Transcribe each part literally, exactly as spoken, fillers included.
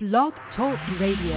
Blog Talk Radio.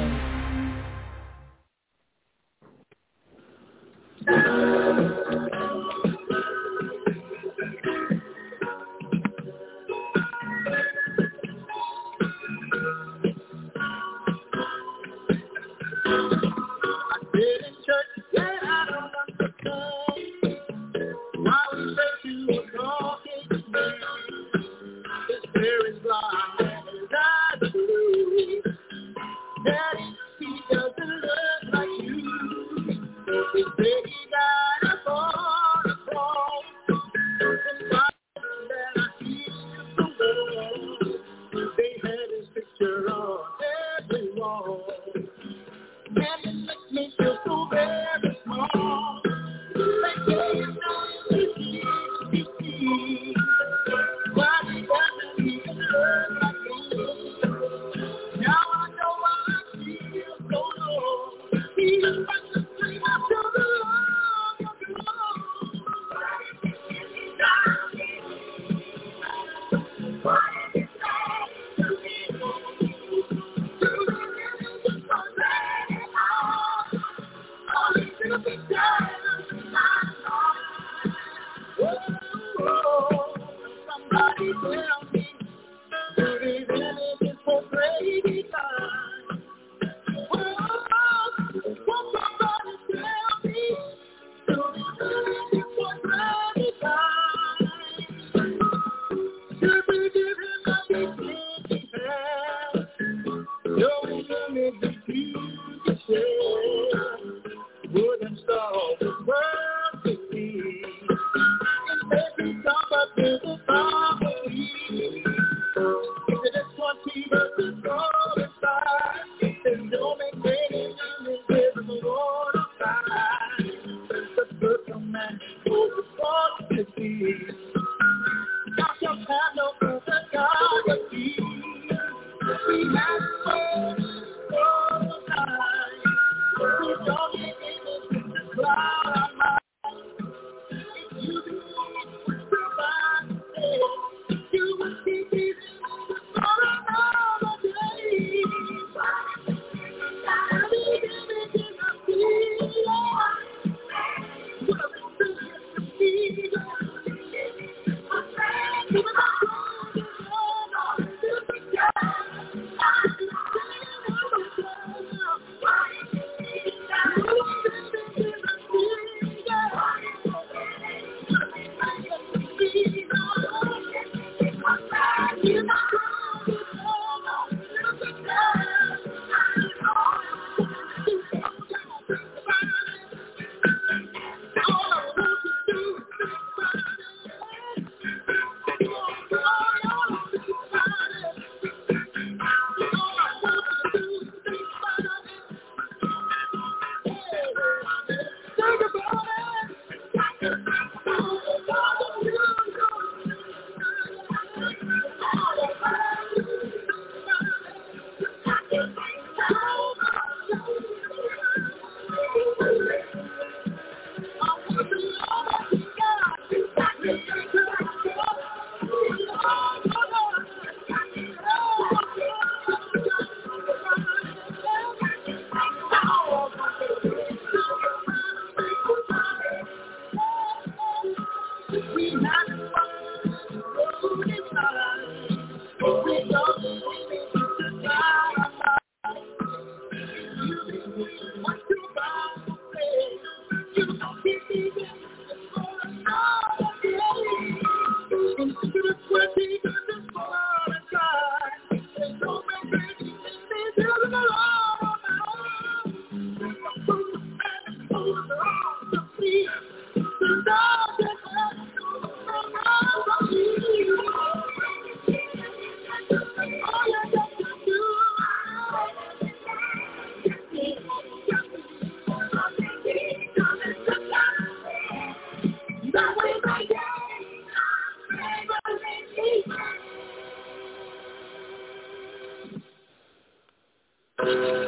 Thank you.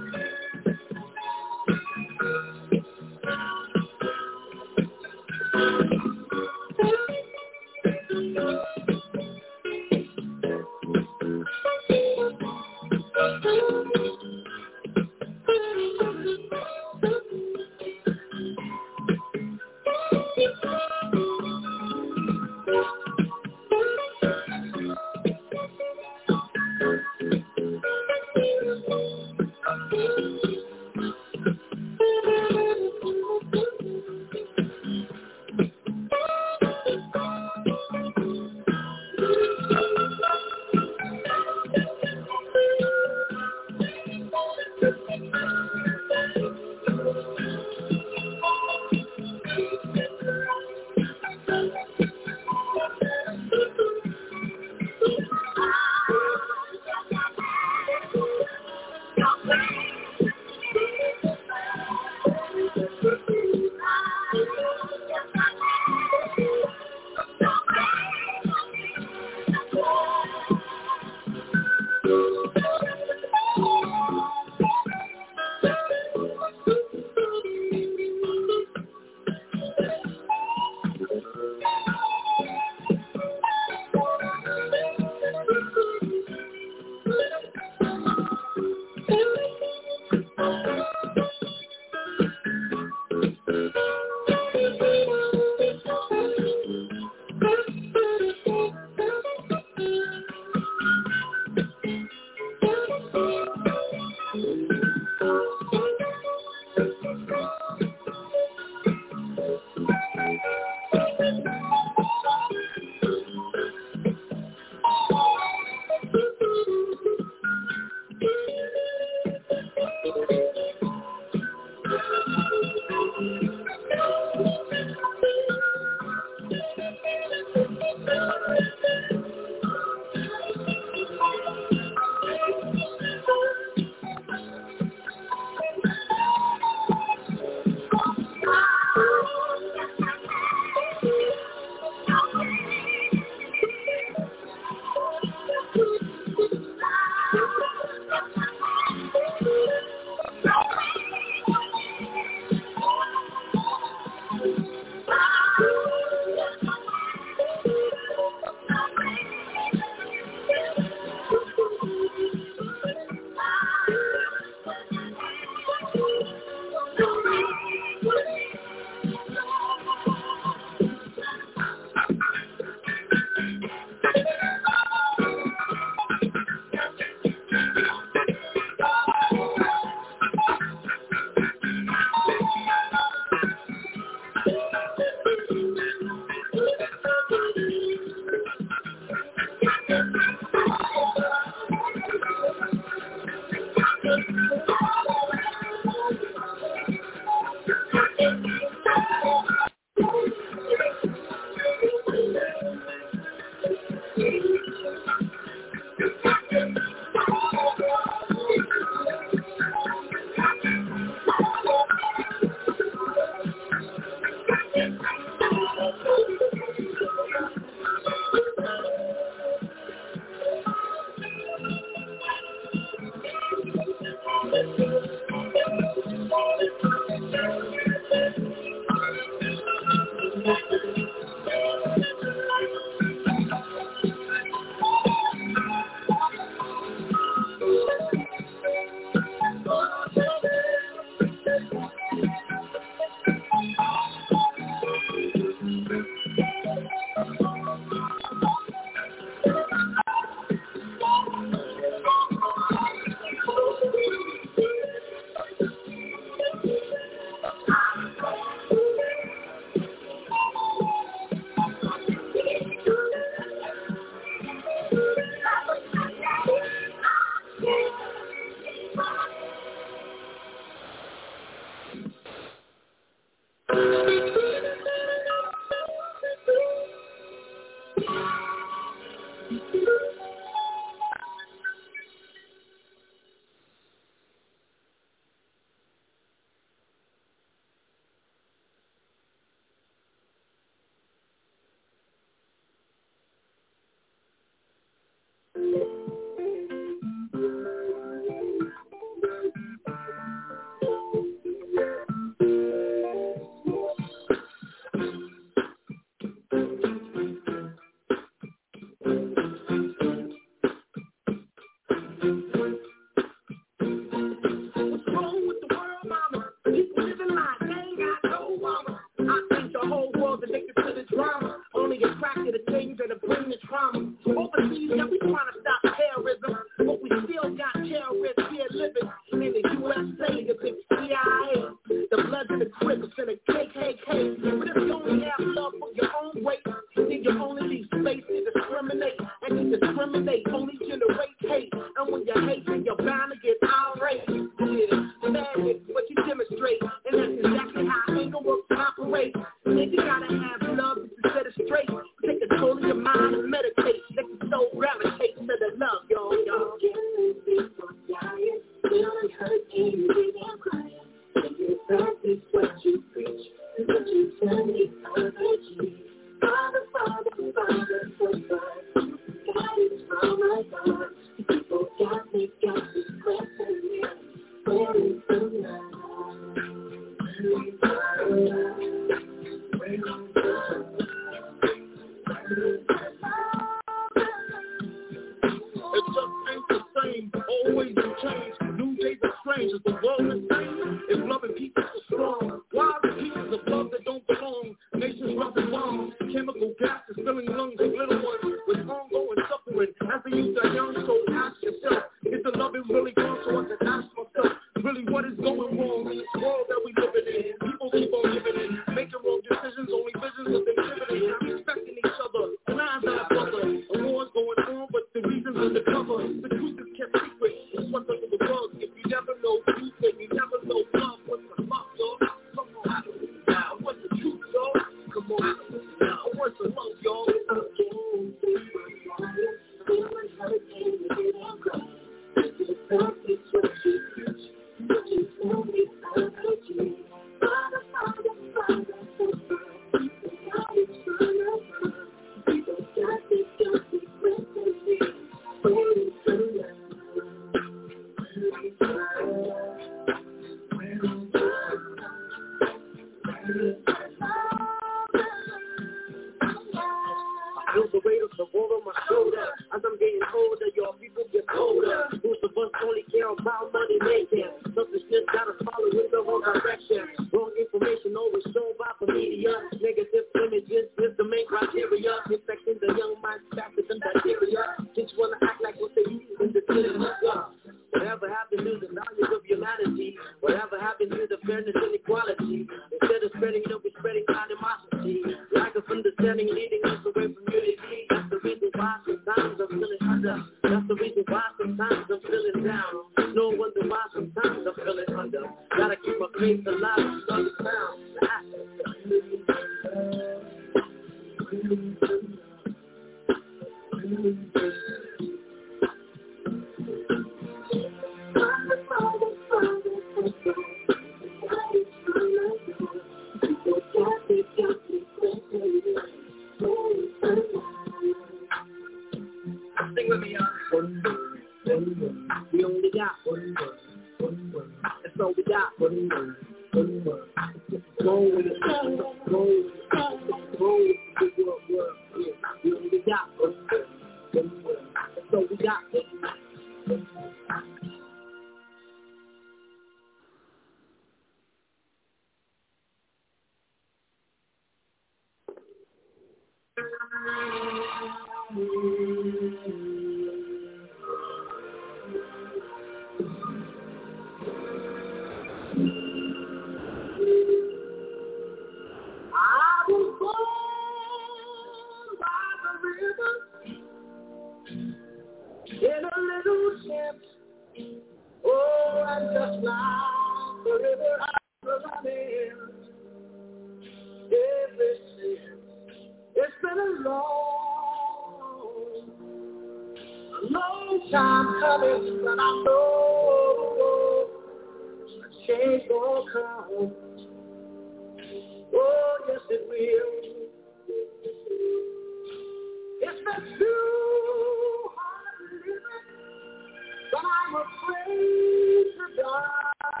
but I'm afraid to die.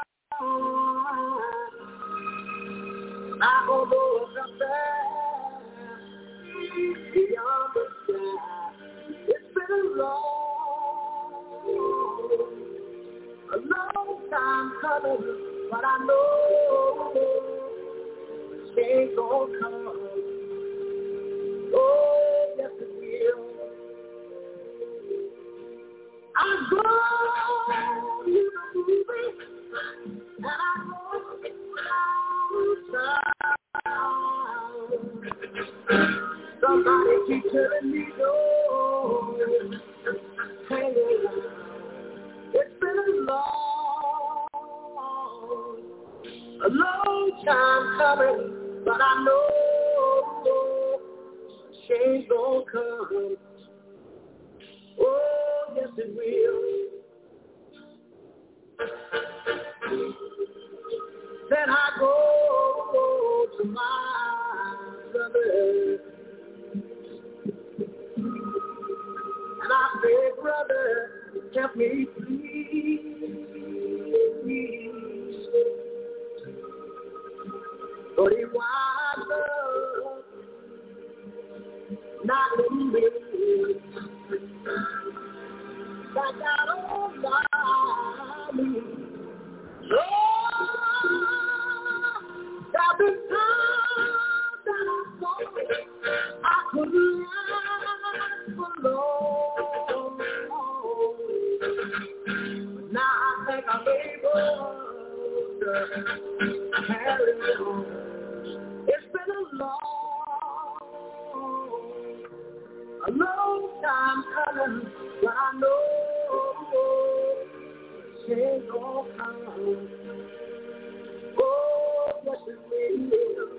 I don't know what's up there beyond the sky. It's been a long, a long time coming, but I know change gonna come. Oh, yes it will. I go to the movie and I go downtown. Somebody keep telling me no. Hang around. It's been a long, a long time coming, but I know change gonna come. Oh, yes it will. Then I go to my brother and I say, brother, help me please. But he winds up not letting me back out on my knees. Lord, there've been times that I thought I could last for long. Now I think I'm able to carry on. It's been a long, a long time coming, but I know change gonna come. Oh, yes it will.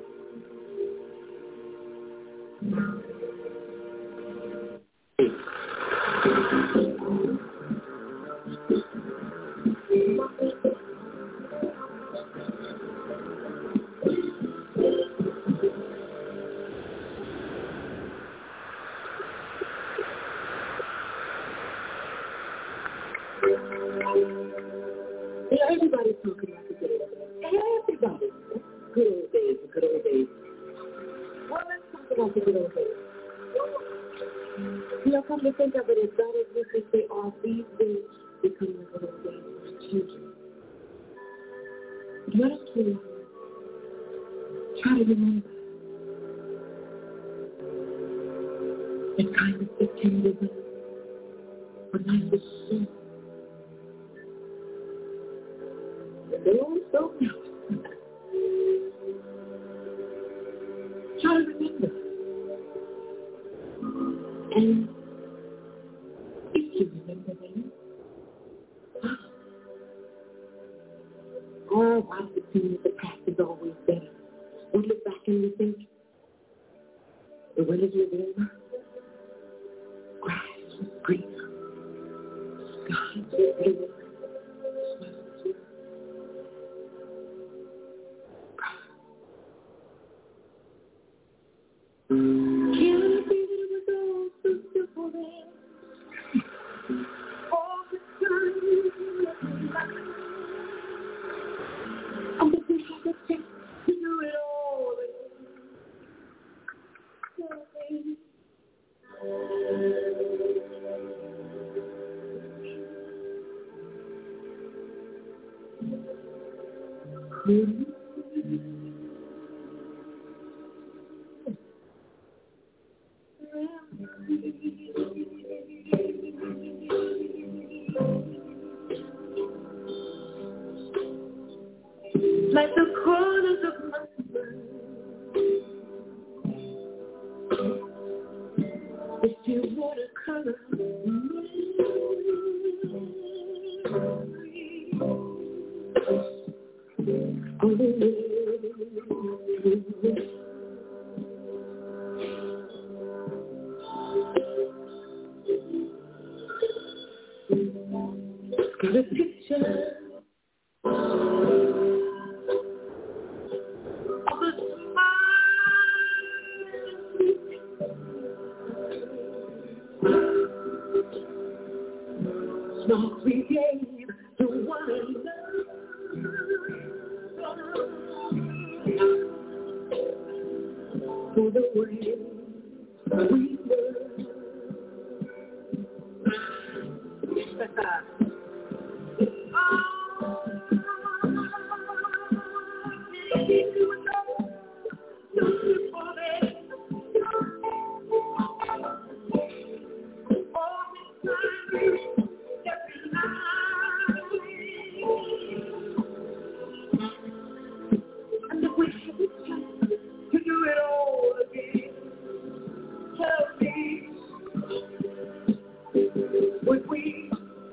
Yeah, everybody's talking about the good old days. Everybody. Good old days, the good old days. Well, let's talk about the good old days. You know, come to think of it, as bad as we could say all these days become the good old days for children. Let us please try to remember the kind of September when life was so. They all so much. Try to remember. And if you remember them, oh, why does it seem that the past is always better? We look back and we think, the winners were warmer, grass was greener, skies were bluer. Like the corners of my mind, if you want to color me, oh, got a picture of a smile songs we gave to one another. For the way we were. And if we had the chance to do it all again, tell me, would we?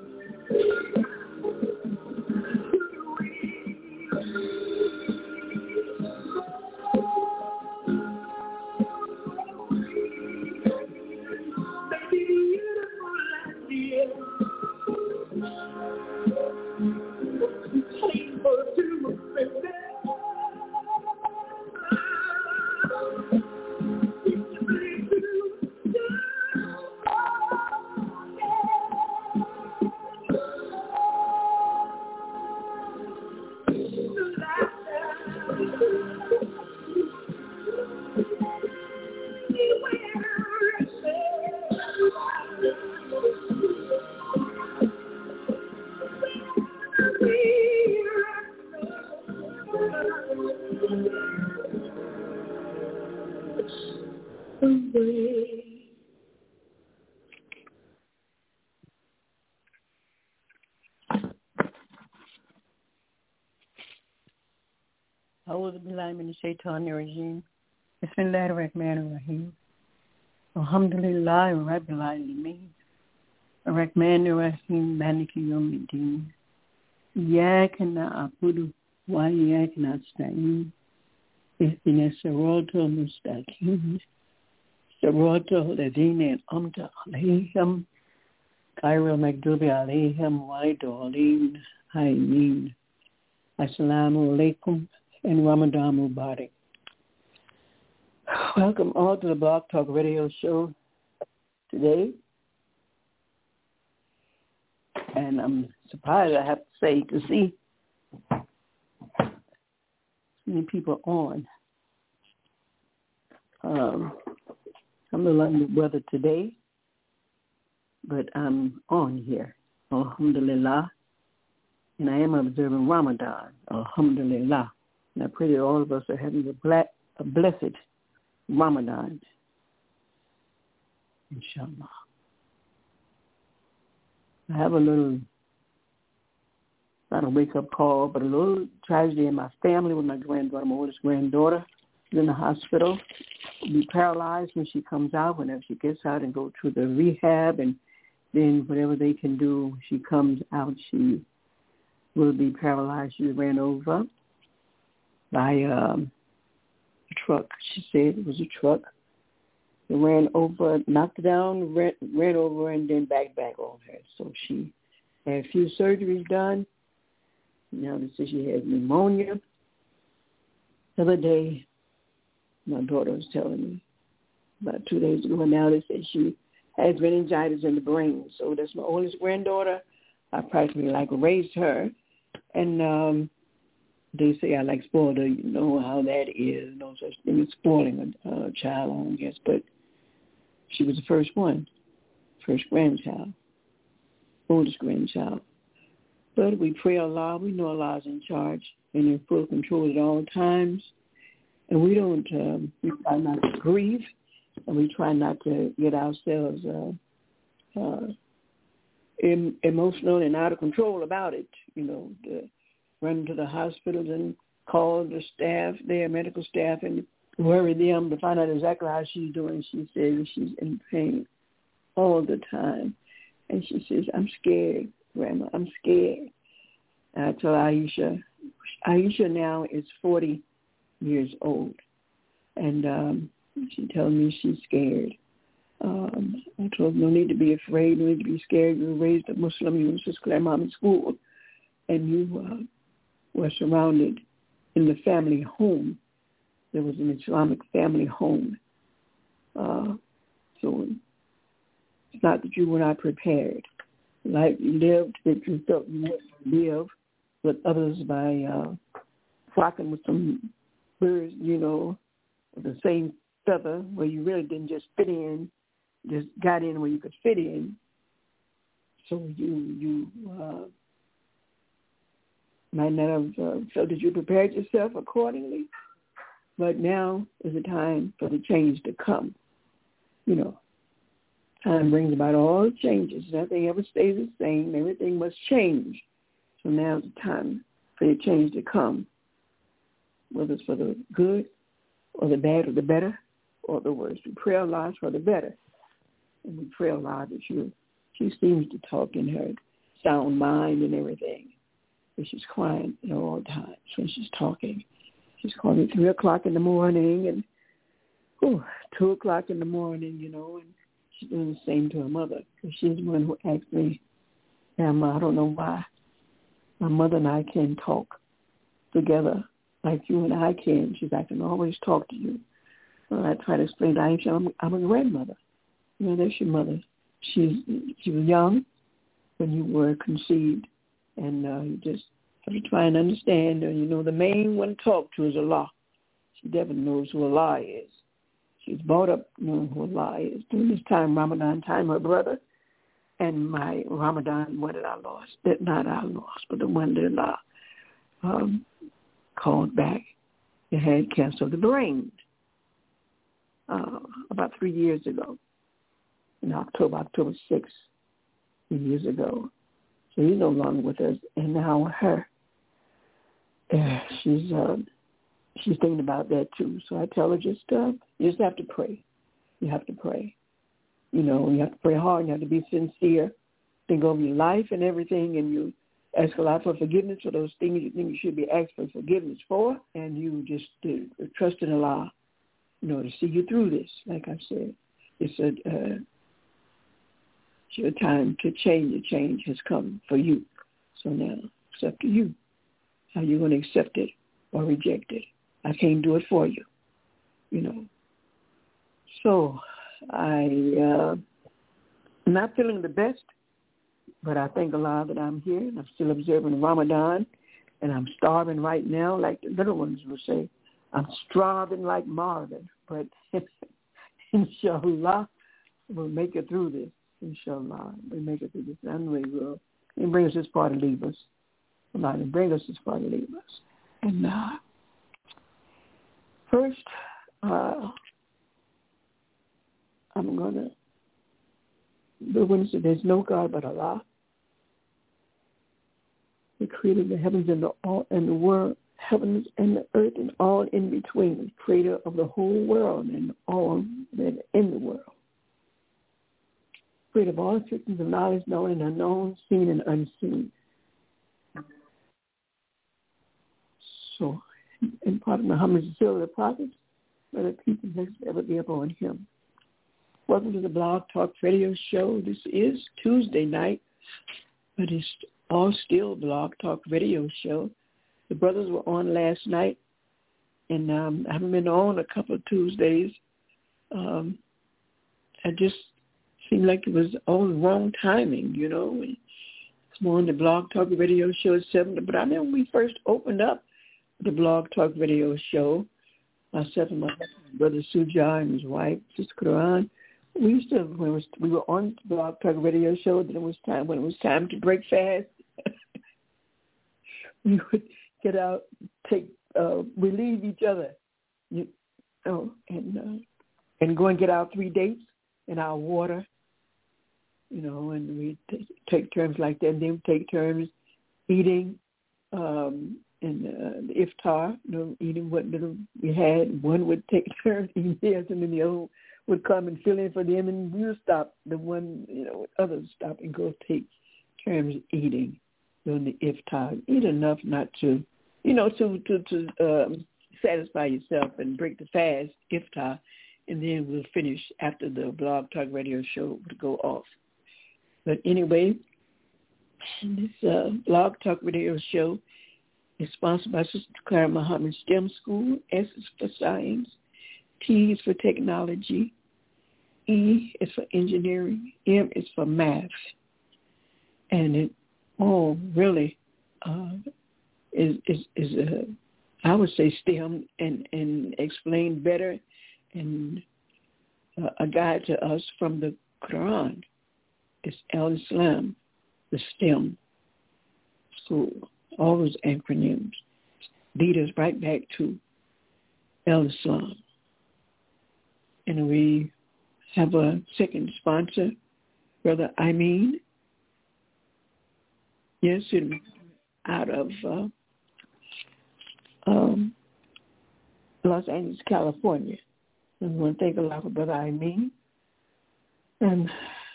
أعوذ بالله من الشيطان الرجيم بسم الله الرحمن الرحيم الحمد لله رب العالمين الرحمن الرحيم مالك يوم الدين إياك نعبد وإياك نستعين اهدنا الصراط المستقيم صراط الذين أنعمت عليهم غير المغضوب عليهم ولا الضالين آمين. Assalamu alaikum and Ramadan Mubarak. Welcome all to the Blog Talk Radio Show today. And I'm surprised, I have to say, to see many people on. Um, I'm a little under the weather today, but I'm on here. Alhamdulillah. And I am observing Ramadan. Alhamdulillah. And I pray that all of us are having a, black, a blessed Ramadan. Inshallah. I have a little, not a wake-up call, but a little tragedy in my family with my granddaughter, my oldest granddaughter. She's in the hospital. She'll be paralyzed when she comes out, whenever she gets out and go to the rehab. And then whatever they can do, when she comes out, she will be paralyzed. She ran over by um, a truck. She said it was a truck. It ran over, knocked her down, ran, ran over, and then back back on her. So she had a few surgeries done. Now they say she has pneumonia. The other day, my daughter was telling me, about two days ago, and now they say she has meningitis in the brain. So that's my oldest granddaughter. I practically like raised her. And um, they say I like spoiled her. You know how that is. No such thing as spoiling a uh, child, I guess. But she was the first one, first grandchild, oldest grandchild. But we pray Allah. We know Allah's in charge and in full control at all times. And we don't, um, we try not to grieve. And we try not to get ourselves uh, uh, em- emotional and out of control about it. You know, to run to the hospitals and call the staff, their medical staff, and worry them to find out exactly how she's doing. She says she's in pain all the time. And she says, I'm scared, Grandma, I'm scared. And I tell Aisha, Aisha now is forty years old. And um, she tells me she's scared. Um, I told her, no need to be afraid, no need to be scared. You were raised a Muslim, you went to Claremont School, and you uh, were surrounded in the family home. There was an Islamic family home. Uh, so it's not that you were not prepared. life you lived that you felt you wanted to live with others by uh, flocking with some birds, you know, with the same feather, where you really didn't just fit in, just got in where you could fit in. So you you uh, might not have uh, felt that you prepared yourself accordingly, but now is the time for the change to come. You know, time brings about all changes. Nothing ever stays the same. Everything must change. So now is the time for the change to come, whether it's for the good or the bad or the better or the worse. We pray a lot for the better. And we pray a lot that you, she seems to talk in her sound mind and everything. But she's crying at all times when she's talking. She's calling me three o'clock in the morning and oh, two o'clock in the morning, you know, and she's doing the same to her mother. Because she's the one who asked me, Grandma, I don't know why my mother and I can talk together like you and I can. She's like, I can always talk to you. Well, I try to explain to Aisha, I'm, I'm a grandmother. You know, that's your mother. She's, she was young when you were conceived, and uh, you just have to try and understand. And, you know, the main one to talk to is Allah. She definitely knows who Allah is. She's brought up knowing who Allah is. During this time, Ramadan time, her brother and my Ramadan, one that I lost, that not I lost, but the one that Allah um, called back and had cancer of the brain uh, about three years ago, in October, October sixth, three years ago. So he's no longer with us, and now her, uh, she's uh, she's thinking about that too. So I tell her, just uh, you just have to pray. You have to pray. You know, you have to pray hard. You have to be sincere. Think over your life and everything, and you ask a lot for forgiveness for those things you think you should be asked for forgiveness for, and you just uh, trust in Allah, you know, to see you through this. Like I said, it's a uh, it's your time to change. The change has come for you. So now it's up to you how you're going to accept it or reject it. I can't do it for you, you know. So I, uh, I'm not feeling the best, but I thank Allah that I'm here and I'm still observing Ramadan, and I'm starving right now, like the little ones will say. I'm starving like Marvin, but inshallah, we'll make it through this. Inshallah, we'll make it through this. And we will. He brings us this far to leave us. Allah didn't bring us this far to leave us. And uh, first, uh, I'm going to the witness that there's no God but Allah, who created the heavens and the all and the world, heavens and the earth and all in between, the creator of the whole world and all that in the world. Creator of all systems of knowledge, known and unknown, seen and unseen. So, in part of Muhammad's seal of the prophets, let the people next ever be upon him. Welcome to the Blog Talk Radio Show. This is Tuesday night, but it's all still Blog Talk Radio Show. The brothers were on last night, and um, I haven't been on a couple of Tuesdays. Um, I just seemed like it was all the wrong timing, you know. It's more on the Blog Talk Radio Show at seven. But I remember when we first opened up the Blog Talk Radio Show, myself and my brother Suja and his wife, Sister Quran, we used to, when it was, we were on the Blog Talk Radio Show, then it was time, when it was time to break fast, we would get out, take, uh, relieve each other, you know, and, uh, and go and get our three dates and our water, you know, and we t- take turns like that, and then we take turns eating, um, and uh, the iftar, you know, eating what little we had. One would take turns eating theirs, and then the other would come and fill in for them, and we'll stop. The one, you know, others stop and go take turns eating during the iftar. Eat enough not to, you know, to to, to um, satisfy yourself and break the fast, iftar, and then we'll finish after the Blog Talk Radio Show would go off. But anyway, this uh, Blog Talk Radio Show is sponsored by Sister Clara Muhammad STEM School. S is for science, T is for technology, E is for engineering, M is for math. and it all really uh, is is is uh, I would say stemmed and and explained better and uh, a guide to us from the Quran. It's Al-Islam, the STEM school. All those acronyms lead us right back to Al-Islam. And we have a second sponsor, Brother Amin. Yes, out of uh, um, Los Angeles, California. And we want to thank Allah for Brother Amin and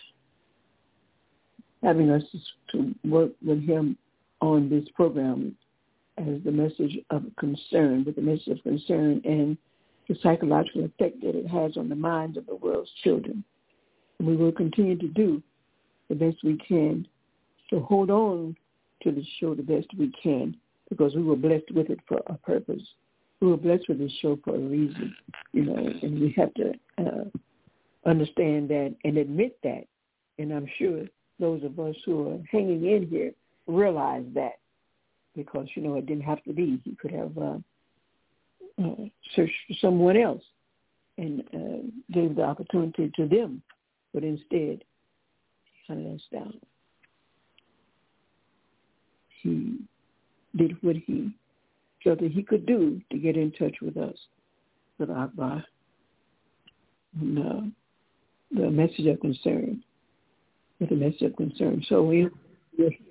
having us to work with him on this program as the message of concern, with the message of concern and the psychological effect that it has on the minds of the world's children. And we will continue to do the best we can to hold on to the show the best we can, because we were blessed with it for a purpose. We were blessed with this show for a reason, you know, and we have to uh, understand that and admit that. And I'm sure those of us who are hanging in here realize that, because, you know, it didn't have to be. He could have uh, uh, searched for someone else and uh, gave the opportunity to them, but instead he hunted us down. He did what he felt that he could do to get in touch with us, with Akbar, and uh, the message of concern, with the message of concern. So we, we're here.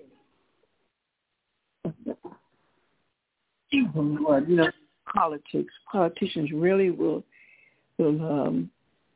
Oh, Lord, you know, politics. Politicians really will will um,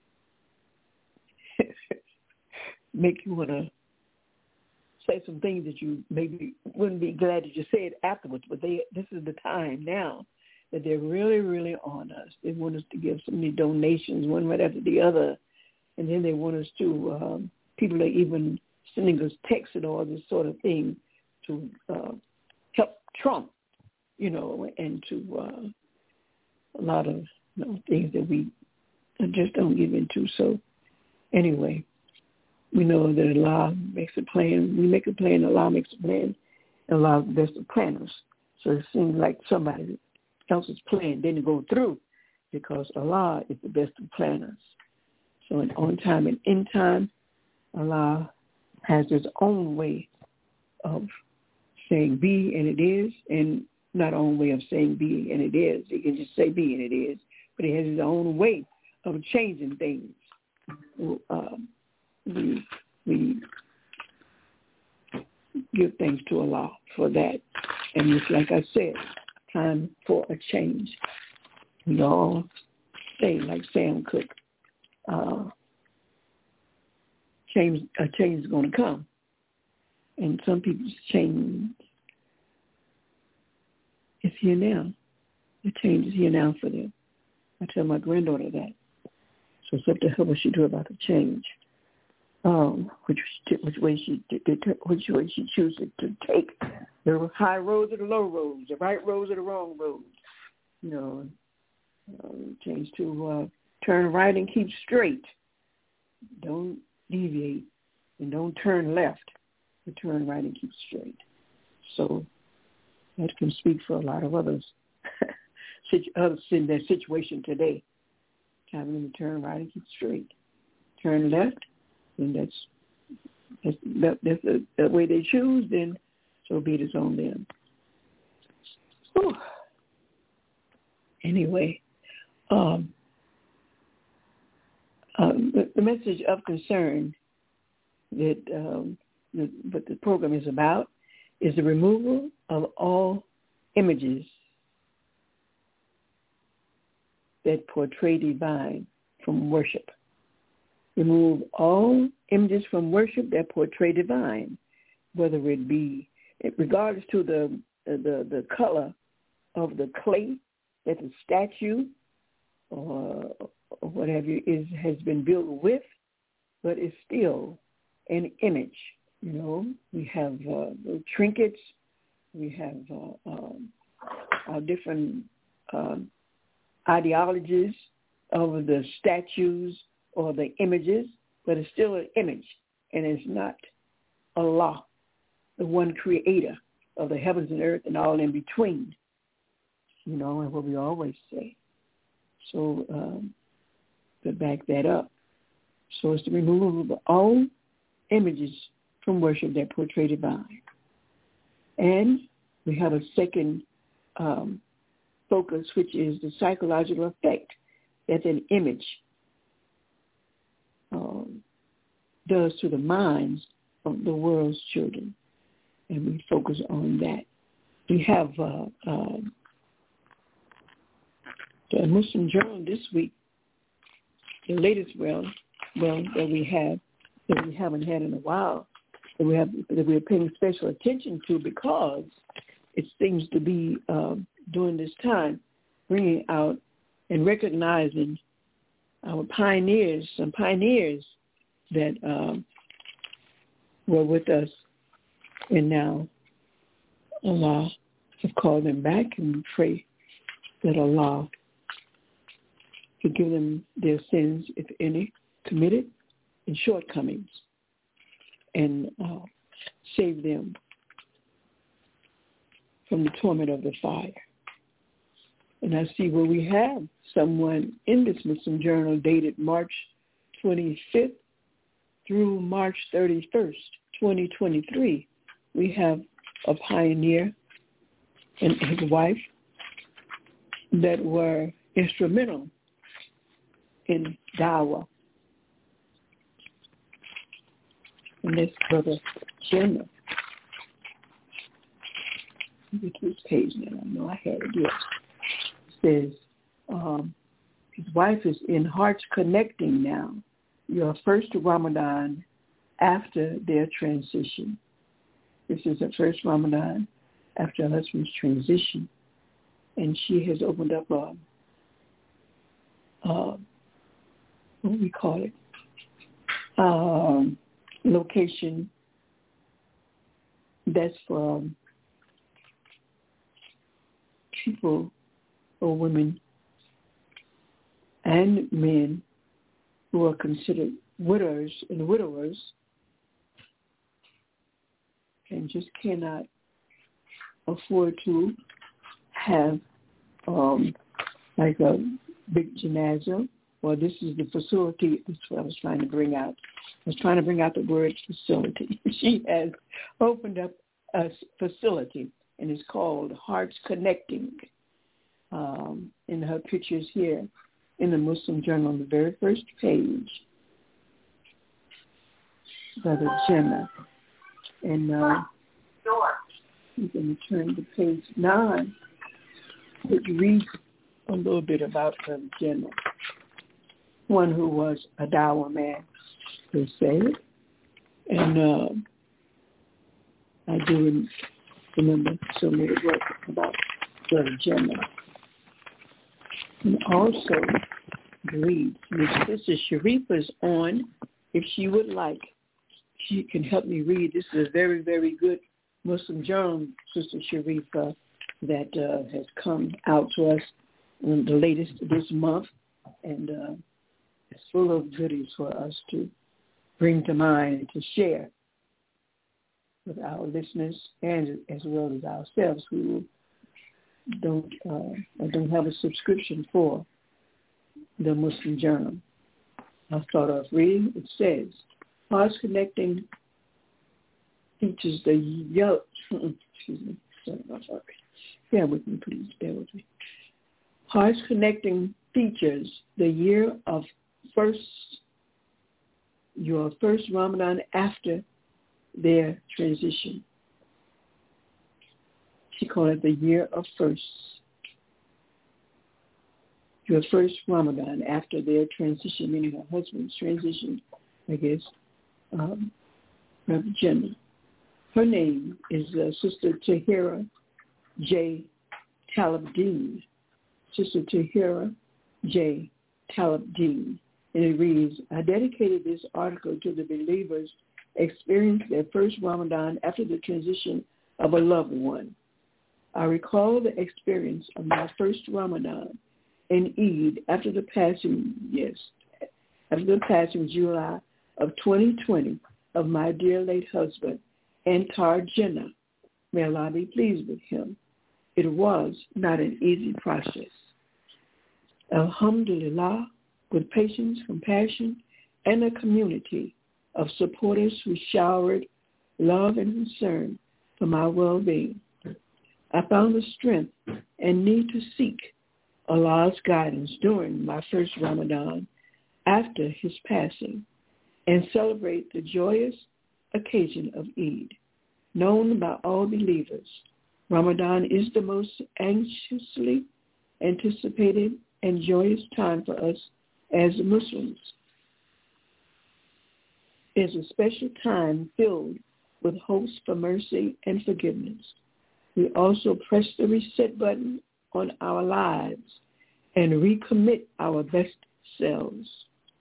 make you want to say some things that you maybe wouldn't be glad that you said afterwards. But they, this is the time now that they're really, really on us. They want us to give so many donations, one right after the other, and then they want us to. Um, people are even sending us texts and all this sort of thing to uh, help Trump, you know, and to uh, a lot of you know, things that we just don't give into. So anyway, we know that Allah makes a plan. We make a plan, Allah makes a plan, and Allah is the best of planners. So it seems like somebody else's plan didn't go through, because Allah is the best of planners. So in on time and in time, Allah has his own way of saying be and it is, and not own way of saying be and it is. He can just say be and it is, but he has his own way of changing things. Um, we we give thanks to Allah for that. And it's like I said, time for a change. We all say, like Sam Cooke, uh, change a change is going to come. And some people's change is here now. The change is here now for them. I tell my granddaughter that. So it's up to her what she do about the change. Um, which which way she which way she chooses to take, the high roads or the low roads, the right roads or the wrong roads. You know, uh, change to uh, turn right and keep straight. Don't deviate, and don't turn left. But turn right and keep straight. So that can speak for a lot of others. Others in that situation today, having them to turn right and keep straight. Turn left. And that's that's, that, that's the, the way they choose, then so be it, it's on them. Whew. Anyway, um, uh, the, the message of concern that um, the, what the program is about is the removal of all images that portray divine from worship. Remove all images from worship that portray divine, whether it be, regardless to the the, the color of the clay that the statue or, or whatever is has been built with, but it's still an image. You know, we have uh, the trinkets, we have uh, um, our different um, ideologies of the statues or the images, but it's still an image, and it's not Allah the one creator of the heavens and earth and all in between, you know, and what we always say. So um, to back that up. So it's the removal of all images from worship that portray divine. And we have a second um, focus, which is the psychological effect that an image um, does to the minds of the world's children. And we focus on that. We have uh, uh, the Muslim Journal this week, the latest well, well that we have, that we haven't had in a while, that we have that we're paying special attention to because it seems to be um, during this time bringing out and recognizing our pioneers, some pioneers that um, were with us, and now Allah have called them back, and we pray that Allah forgive them their sins, if any, committed, and shortcomings, and uh, save them from the torment of the fire. And I see where we have someone in this Muslim Journal dated March twenty-fifth through March thirty-first, twenty twenty-three. We have a pioneer and his wife that were instrumental in Dawah. And this brother Jenna. Let me get to this page now. I know I had it. Yes. It says, um, his wife is in Hearts Connecting now, your first Ramadan after their transition. This is her first Ramadan after her husband's transition. And she has opened up a, uh, what do we call it, um, location that's for um, people or women and men who are considered widowers and widowers and just cannot afford to have um, like a big gymnasium. Well, this is the facility. That's what I was trying to bring out. I was trying to bring out the word facility. She has opened up a facility, and it's called Hearts Connecting. Um, in her pictures here in the Muslim Journal on the very first page, Brother Jenna. And uh, you can turn to page nine, which reads a little bit about Brother Jenna, one who was a Dawah man, per se. And uh, I do remember so many words about Brother Jenna. And also read, Miss Sister Sharifa is on. If she would like, she can help me read. This is a very, very good Muslim Journal, Sister Sharifa, that uh, has come out to us in the latest this month. And uh, it's full of goodies for us to bring to mind and to share with our listeners and as well as ourselves who don't uh, don't have a subscription for the Muslim Journal. I'll start off reading. It says, Hearts Connecting features the young, excuse me, sorry, I'm sorry. Bear with me, please, bear with me. Hearts Connecting features the year of first, your first Ramadan after their transition. She called it the year of first. Your first Ramadan after their transition, meaning her husband's transition, I guess, um, Rabbi Jenna. Her name is uh, Sister Tahira J. Talib-Din. Sister Tahira J. Talib-Din. And it reads, I dedicated this article to the believers experiencing their first Ramadan after the transition of a loved one. I recall the experience of my first Ramadan and Eid after the passing, yes, after the passing July of twenty twenty of my dear late husband and Tarjana. May Allah be pleased with him. It was not an easy process. Alhamdulillah, with patience, compassion, and a community of supporters who showered love and concern for my well-being, I found the strength and need to seek Allah's guidance during my first Ramadan after his passing and celebrate the joyous occasion of Eid. Known by all believers, Ramadan is the most anxiously anticipated and joyous time for us as Muslims. It is a special time filled with hopes for mercy and forgiveness. We also press the reset button on our lives and recommit our best selves.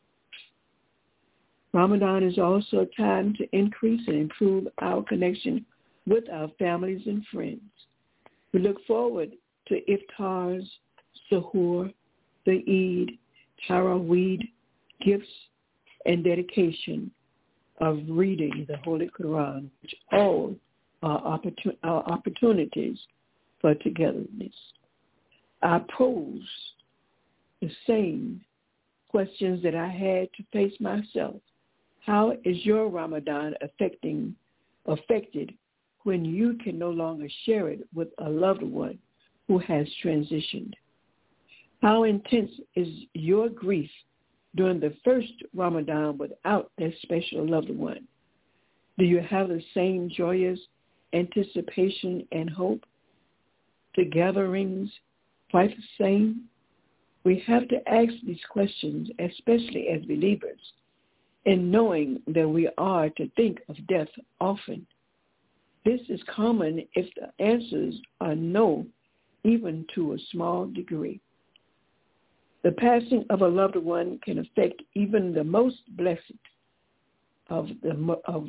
Ramadan is also a time to increase and improve our connection with our families and friends. We look forward to iftars, suhoor, the Eid, Taraweeh, gifts, and dedication of reading the Holy Quran, which all are, opportun- are opportunities for togetherness. I pose the same questions that I had to face myself. How is your Ramadan affecting, affected when you can no longer share it with a loved one who has transitioned? How intense is your grief during the first Ramadan without that special loved one? Do you have the same joyous anticipation and hope? The gatherings quite the same? We have to ask these questions, especially as believers, in knowing that we are to think of death often. This is common if the answers are no, even to a small degree. The passing of a loved one can affect even the most blessed of the of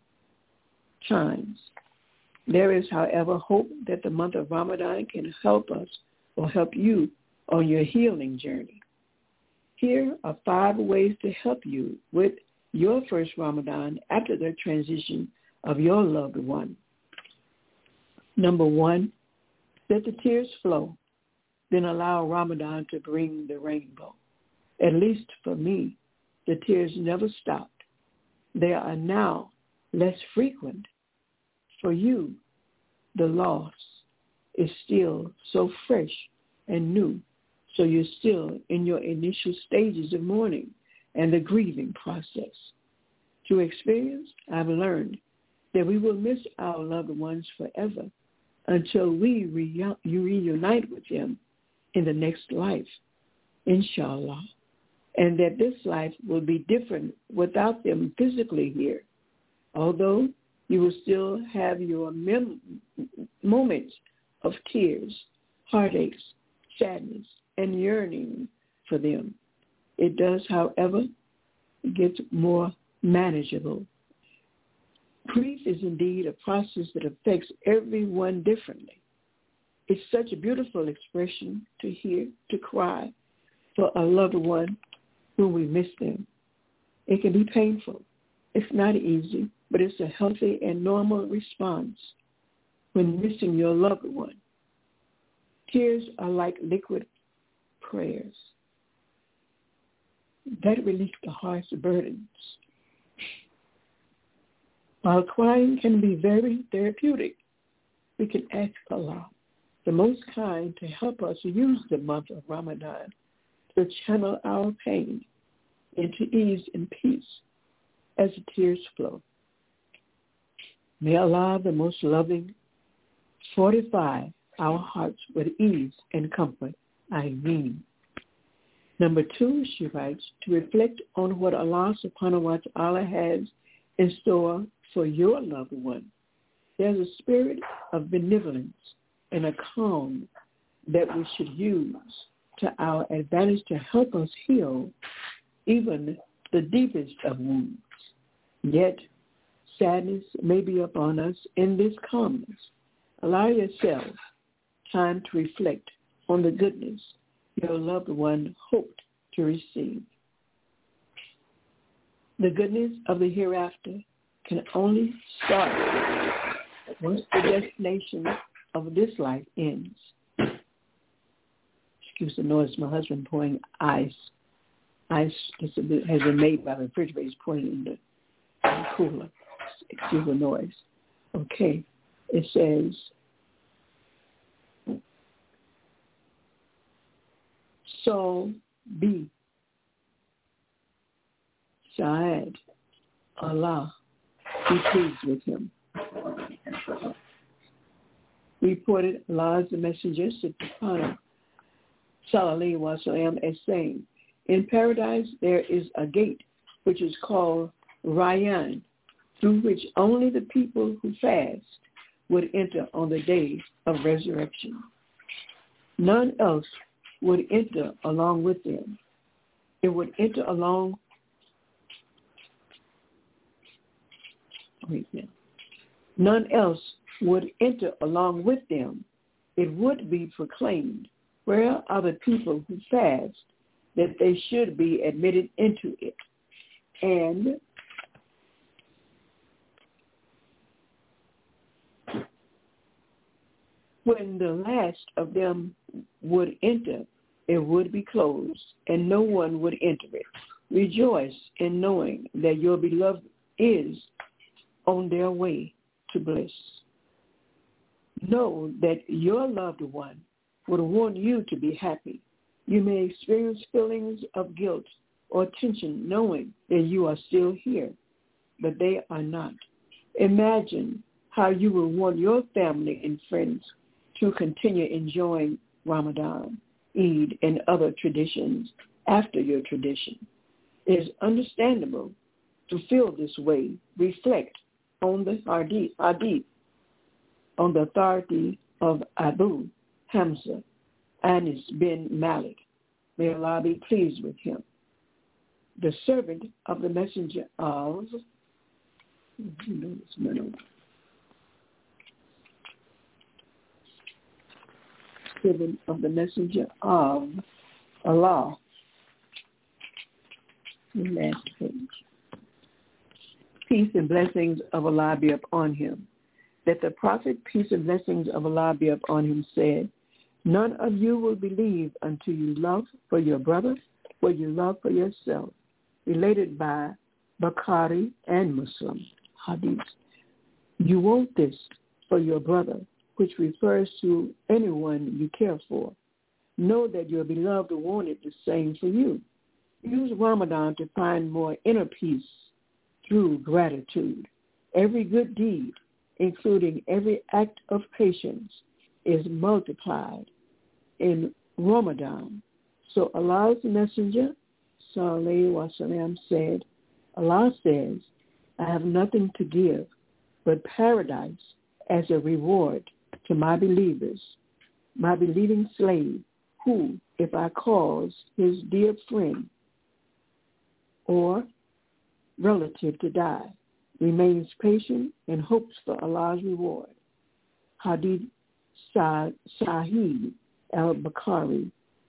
times. There is, however, hope that the month of Ramadan can help us or help you on your healing journey. Here are five ways to help you with your first Ramadan after the transition of your loved one. Number one, let the tears flow. Then allow Ramadan to bring the rainbow. At least for me, the tears never stopped. They are now less frequent. For you, the loss is still so fresh and new, so you're still in your initial stages of mourning and the grieving process. Through experience, I've learned that we will miss our loved ones forever until we re- reunite with them in the next life, inshallah, and that this life will be different without them physically here, although you will still have your mem- moments of tears, heartaches, sadness, and yearning for them. It does, however, get more manageable. Grief is indeed a process that affects everyone differently. It's such a beautiful expression to hear, to cry for a loved one when we miss them. It can be painful. It's not easy, but it's a healthy and normal response when missing your loved one. Tears are like liquid prayers that release the heart's burdens. While crying can be very therapeutic, we can ask Allah, the Most High, to help us use the month of Ramadan to channel our pain into ease and peace as the tears flow. May Allah, the Most Loving, fortify our hearts with ease and comfort. Ameen. Number two, she writes, to reflect on what Allah subhanahu wa ta'ala has in store for your loved one. There's a spirit of benevolence and a calm that we should use to our advantage to help us heal even the deepest of wounds. Yet, sadness may be upon us in this calmness. Allow yourself time to reflect on the goodness your loved one hoped to receive. The goodness of the hereafter can only start once the destination of this life ends. Excuse the noise, my husband pouring ice. Ice has been made by the refrigerator. He's pouring in the, in the cooler. Excuse the noise. Okay. It says, so be Shahad, Allah, be pleased with him. Reported Allah's the messenger, Subhanahu Sallallahu Alaihi Wasallam, as saying, in paradise there is a gate which is called Rayyan, through which only the people who fast would enter on the day of resurrection. None else would enter along with them. It would enter along wait now. None else would enter along with them. It would be proclaimed, where are the people who fast, that they should be admitted into it. And when the last of them would enter, it would be closed, and no one would enter it. Rejoice in knowing that your beloved is on their way to bliss. Know that your loved one would want you to be happy. You may experience feelings of guilt or tension knowing that you are still here, but they are not. Imagine how you will want your family and friends to continue enjoying Ramadan, Eid, and other traditions after your tradition. It is understandable to feel this way. Reflect on the hadith, hadith on the authority of Abu Hamza, Anas bin Malik. May Allah be pleased with him. The servant of the messenger of servant of the messenger of Allah. Last page. Peace and blessings of Allah be upon him. That the prophet, peace and blessings of Allah be upon him, said, none of you will believe until you love for your brother what you love for yourself. Related by Bukhari and Muslim hadith. You want this for your brother, which refers to anyone you care for. Know that your beloved wanted the same for you. Use Ramadan to find more inner peace through gratitude. Every good deed, including every act of patience, is multiplied in Ramadan. So Allah's messenger, Sallallahu Alaihi Wasallam, said, Allah says, I have nothing to give but paradise as a reward to my believers, my believing slave, who, if I cause his dear friend or relative to die, remains patient and hopes for Allah's reward. Hadith Sahih al-Bukhari.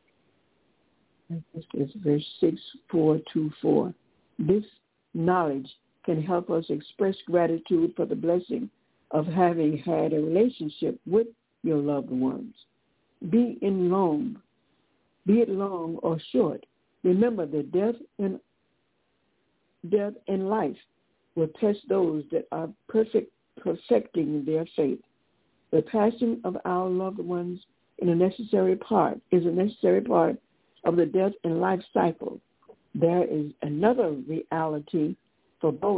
This is verse six four two four. This knowledge can help us express gratitude for the blessing of having had a relationship with your loved ones. Be in long, be it long or short, remember that death and death and life will test those that are perfect, perfecting their faith. The passing of our loved ones in a necessary part is a necessary part of the death and life cycle. There is another reality for both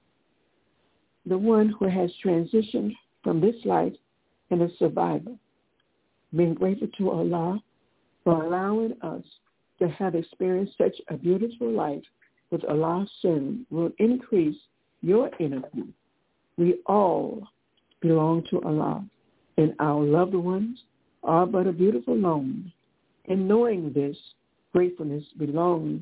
the one who has transitioned from this life and a survivor. Being grateful to Allah for allowing us to have experienced such a beautiful life with Allah's servant will increase your inner peace. We all belong to Allah, and our loved ones are but a beautiful loan. In knowing this, gratefulness belongs,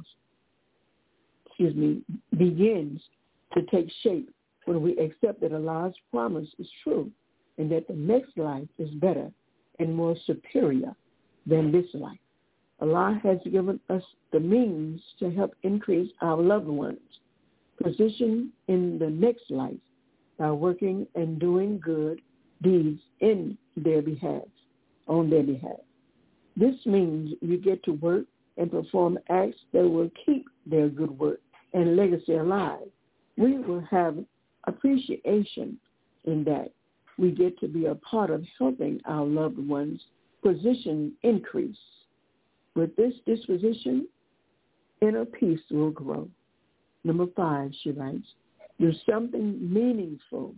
excuse me, begins to take shape when we accept that Allah's promise is true and that the next life is better and more superior than this life. Allah has given us the means to help increase our loved ones. position in the next life by working and doing good deeds in their behalf, on their behalf. This means you get to work and perform acts that will keep their good work and legacy alive. We will have appreciation in that. We get to be a part of helping our loved ones' position increase. With this disposition, inner peace will grow. Number five, she writes, do something meaningful.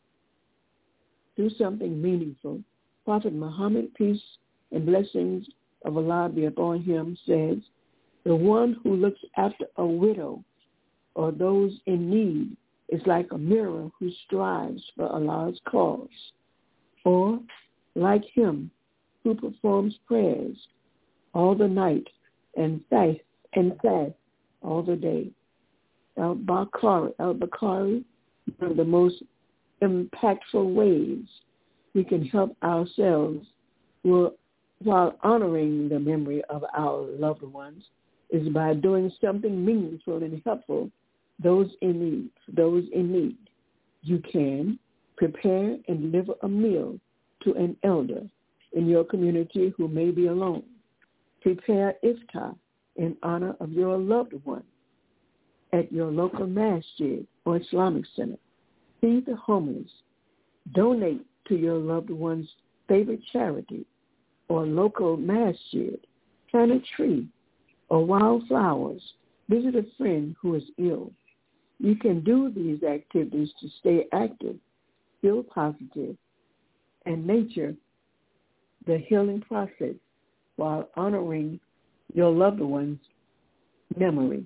Do something meaningful. Prophet Muhammad, peace and blessings of Allah be upon him, says, the one who looks after a widow or those in need is like a mirror who strives for Allah's cause, or like him who performs prayers all the night and fast and fast all the day. Al-Bukhari, Al-Bukhari, one of the most impactful ways we can help ourselves while honoring the memory of our loved ones is by doing something meaningful and helpful those in need, those in need. You can prepare and deliver a meal to an elder in your community who may be alone. Prepare iftar in honor of your loved one at your local masjid or Islamic center. Feed the homeless. Donate to your loved one's favorite charity or local masjid. Plant a tree or wildflowers. Visit a friend who is ill. You can do these activities to stay active, feel positive, and nurture the healing process while honoring your loved one's memory.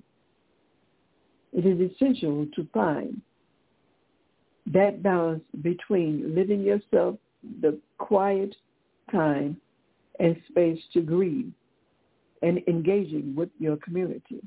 It is essential to find that balance between living yourself the quiet time and space to grieve and engaging with your community.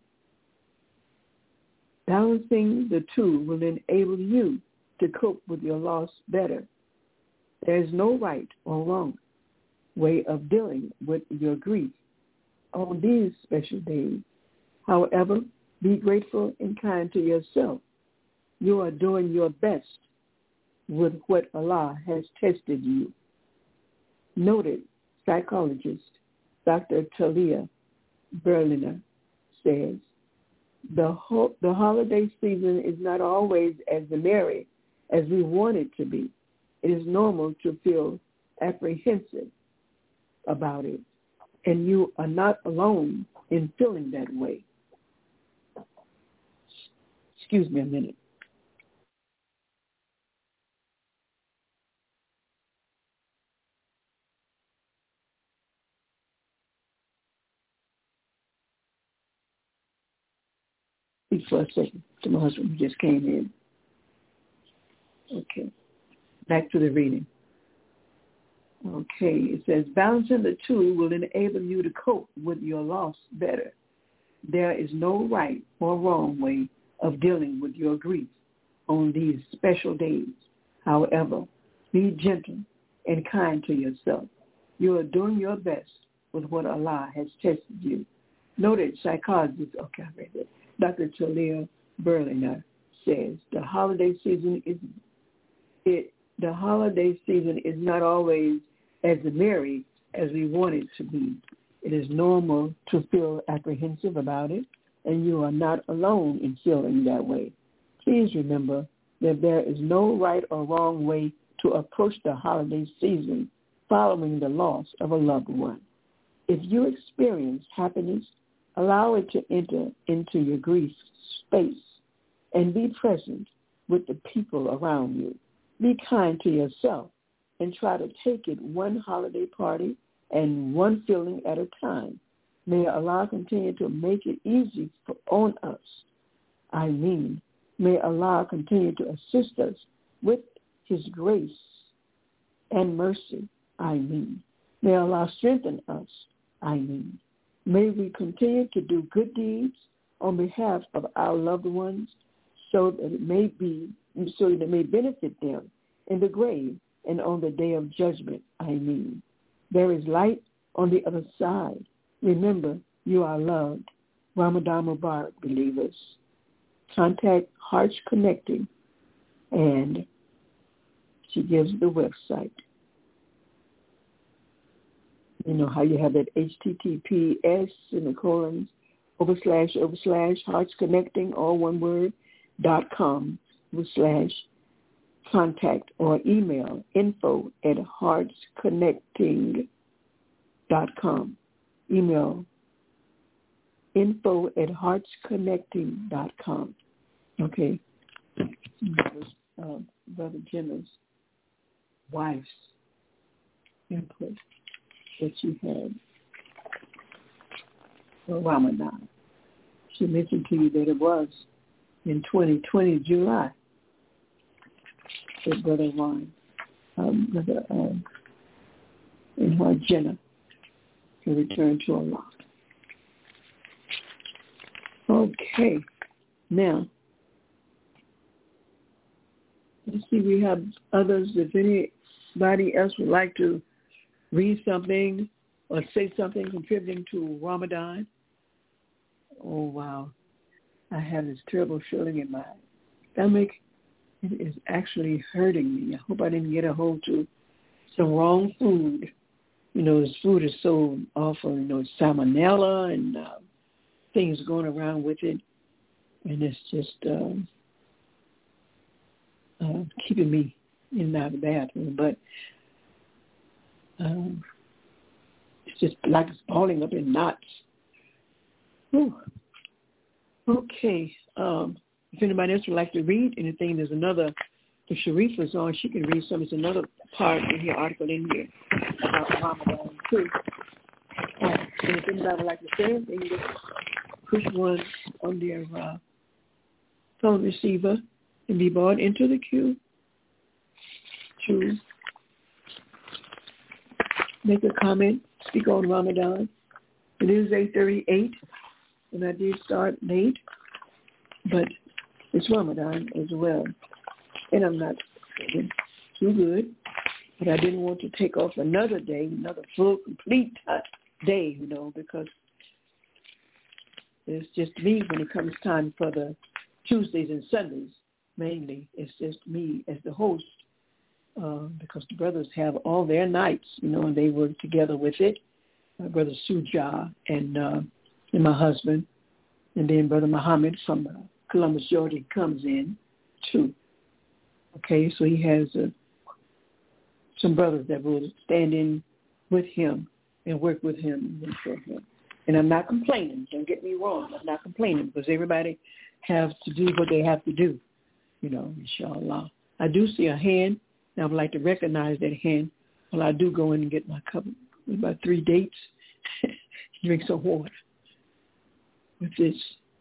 Balancing the two will enable you to cope with your loss better. There is no right or wrong way of dealing with your grief on these special days. However, be grateful and kind to yourself. You are doing your best with what Allah has tested you. Noted psychologist Doctor Talia Berliner says, the, ho- the holiday season is not always as merry as we want it to be. It is normal to feel apprehensive about it, and you are not alone in feeling that way. Excuse me a minute. Speak for a second to my husband who just came in. Okay. Back to the reading. Okay. It says, balancing the two will enable you to cope with your loss better. There is no right or wrong way of dealing with your grief on these special days. However, be gentle and kind to yourself. You are doing your best with what Allah has tested you. Noted psychologist, okay, I read that. Doctor Talia Berliner says the holiday season is it. The holiday season is not always as merry as we want it to be. It is normal to feel apprehensive about it, and you are not alone in feeling that way. Please remember that there is no right or wrong way to approach the holiday season following the loss of a loved one. If you experience happiness, allow it to enter into your grief space and be present with the people around you. Be kind to yourself and try to take it one holiday party and one feeling at a time. May Allah continue to make it easy for, on us. I mean, may Allah continue to assist us with his grace and mercy. I mean, may Allah strengthen us. I mean, may we continue to do good deeds on behalf of our loved ones so that it may be, so that it may benefit them in the grave and on the day of judgment. I mean, there is light on the other side. Remember, you are loved. Ramadan Mubarak, believers. contact Hearts Connecting, and she gives the website. You know how you have that H T T P S in the colons, over slash, over slash, Hearts Connecting, all one word, dot com, over slash, contact or email info at heartsconnecting dot com. Email info at heartsconnecting dot com. Okay. That was uh, Brother Jimmy's wife's input that she had for Ramadan. She mentioned to you that it was in twenty twenty, July, that Brother Juan, um, Brother um, and her Jenna to return to Allah. Okay, now, let's see, we have others. If anybody else would like to read something or say something contributing to Ramadan. Oh, wow. I have this terrible feeling in my stomach. It is actually hurting me. I hope I didn't get a hold to some wrong food. You know, this food is so awful. You know, salmonella and uh, things going around with it. And it's just um, uh, keeping me in and out of the bathroom. But um, it's just like it's balling up in knots. Whew. Okay. Um, if anybody else would like to read anything, there's another, if Sharifa's on, she can read some. It's another part in here, article in here about Ramadan too. Uh, and if anybody would like to say anything, just push one on their uh, phone receiver and be brought into the queue to make a comment, speak on Ramadan. It is eight thirty-eight, and I did start late, but it's Ramadan as well. And I'm not feeling too good, but I didn't want to take off another day, another full, complete day, you know, because it's just me when it comes time for the Tuesdays and Sundays, mainly. It's just me as the host, uh, because the brothers have all their nights, you know, and they work together with it. My brother Suja and, uh, and my husband, and then Brother Muhammad from uh, Columbus, Georgia, comes in too. Okay, so he has uh, some brothers that will stand in with him and work with him and for him. And I'm not complaining. Don't get me wrong. I'm not complaining because everybody has to do what they have to do, you know, inshallah. I do see a hand, and I would like to recognize that hand while I do go in and get my cup, about three dates, drink some water. With this,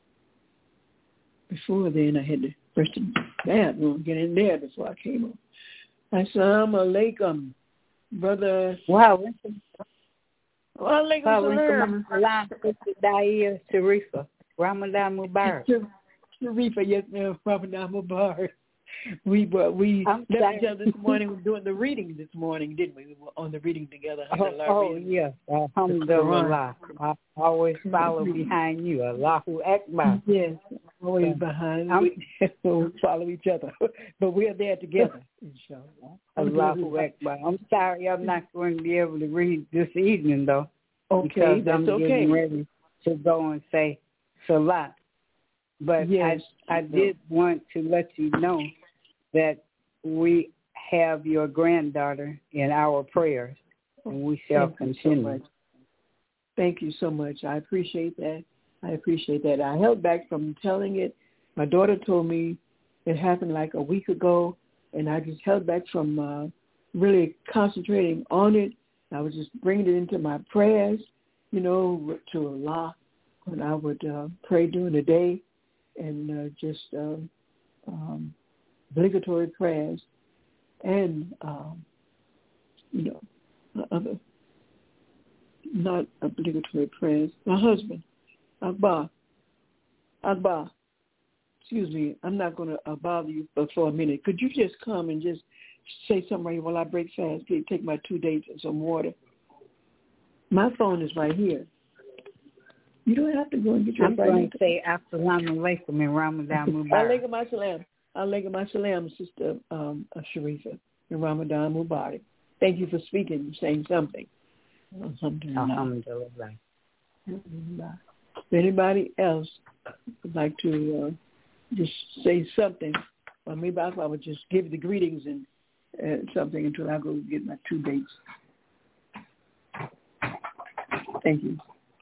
before then, I had to first in the bathroom, get in there before I came on. Assalamu alaikum, brother. Wow. Wa alaikum salam. Daia Sharifa. Ramadan Mubarak. Sharifa, yes, ma'am. Ramadan Mubarak. We were we I'm met sorry. each other this morning. We were doing the reading this morning, didn't we? We were on the reading together. Oh, oh yes. Alhamdulillah. I always follow behind you. Allahu Akbar. Yes, always behind. We follow each other. But we're there together, inshallah. Allahu Akbar. I'm sorry I'm not going to be able to read this evening, though. Okay, because that's I'm okay. getting ready to go and say Salat. But yes. I, I did want to let you know that we have your granddaughter in our prayers, and we shall Thank continue. You so much. Thank you so much. I appreciate that. I appreciate that. I held back from telling it. My daughter told me it happened like a week ago, and I just held back from uh, really concentrating on it. I was just bringing it into my prayers, you know, to Allah when I would uh, pray during the day, and uh, just uh, um, obligatory prayers and, um, you know, other not obligatory prayers. My husband, Abba, Abba, excuse me, I'm not going to uh, bother you for, for a minute. Could you just come and just say something right here while I break fast? Take my two dates and some water. My phone is right here. You don't have to go and get your I'm going to say Assalamu alaikum and Ramadan Mubarak. Alaikum assalam. Alaikum assalam, Sister um, Sharifa and Ramadan Mubarak. Thank you for speaking, saying something. Alhamdulillah. Alhamdulillah. Alhamdulillah. If anybody else would like to uh, just say something, well, maybe I would just give the greetings and uh, something until I go get my two dates. Thank you.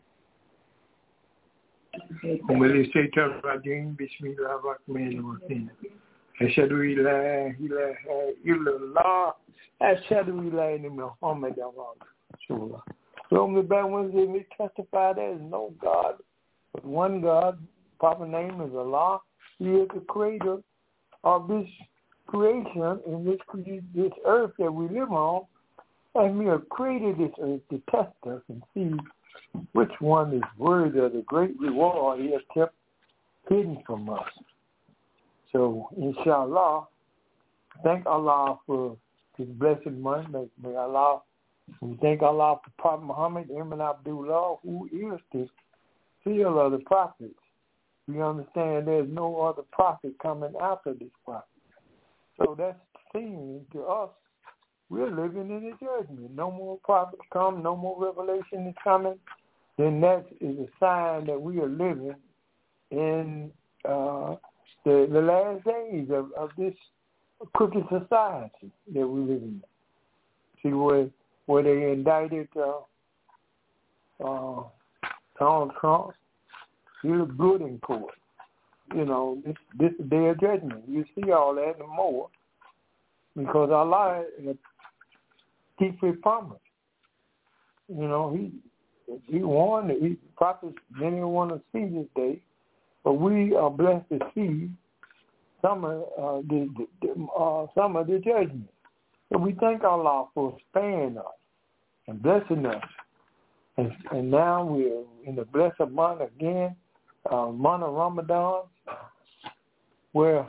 Umelishaitan rajim bismillahirrahmanirrahim. Ashhadu ilaha ilaha illallah. Ashhadu ilaha Muhammadan Rasulullah. From the bad ones, they testify there is no God but one God. Proper name is Allah. He is the creator of this creation in this this earth that we live on. And we have created this earth to test us and see which one is worthy of the great reward he has kept hidden from us. So, inshallah, thank Allah for his blessed month. May, may Allah, we thank Allah for Prophet Muhammad Ibn Abdullah, who is the seal of the prophets. We understand there's no other prophet coming after this prophet. So that's seen to us. We're living in a judgment. No more prophets come, no more revelation is coming. Then that is a sign that we are living in uh, the, the last days of, of this crooked society that we live in. See, where, where they indicted uh, uh, Donald Trump, he was good in court. You know, this this is day of judgment. You see all that and more because Allah keeps his promise. You know, he he warned that he prophets many want to see this day, but we are blessed to see some of uh, the, the uh, some of the judgment. So we thank Allah for sparing us and blessing us, and, and now we're in the blessed month again, uh, month of Ramadan, where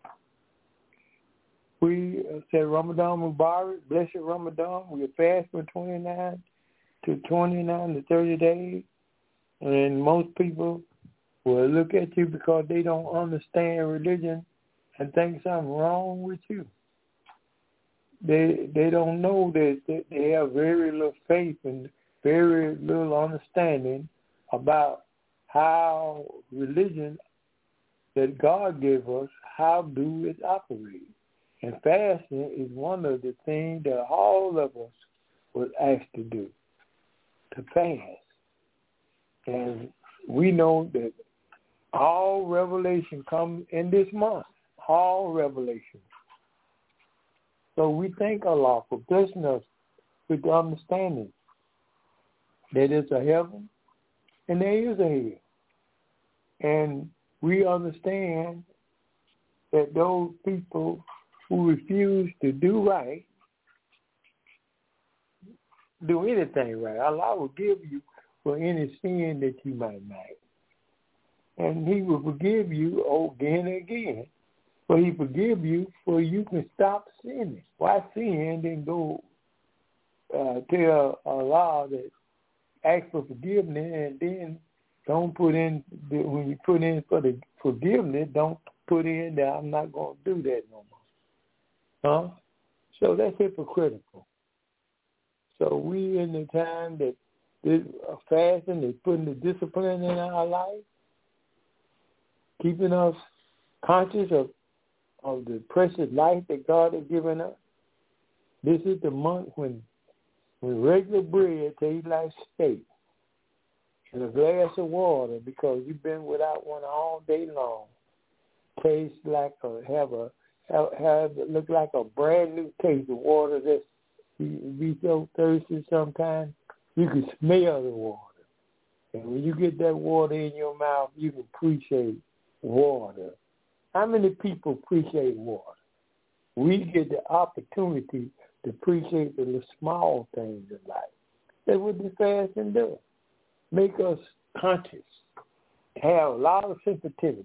we said Ramadan Mubarak, blessed Ramadan. We fast for twenty-nine to twenty-nine to thirty days, and most people will look at you because they don't understand religion and think something wrong with you. They they don't know that, that they have very little faith and very little understanding about how religion that God gave us, how do it operate. And fasting is one of the things that all of us was asked to do, to fast. And we know that all revelation comes in this month, all revelation. So we thank Allah for blessing us with the understanding that there's a heaven and there is a hell. And we understand that those people who refuse to do right, do anything right, Allah will give you for any sin that you might make. And he will forgive you again and again. But he forgive you for you can stop sinning. Why sin then go uh, tell Allah that ask for forgiveness and then don't put in, the, when you put in for the forgiveness, don't put in that I'm not going to do that no more. Huh? So that's hypocritical. So we in the time that this fasting is putting the discipline in our life, keeping us conscious of, of the precious life that God has given us. This is the month when when regular bread tastes like steak and a glass of water because you've been without one all day long. Tastes like a have a have, have look like a brand new taste of water that you be so thirsty sometimes you can smell the water. And when you get that water in your mouth, you can appreciate water. How many people appreciate water? We get the opportunity to appreciate the little small things in life. That's what the fasting does. Make us conscious, have a lot of sensitivity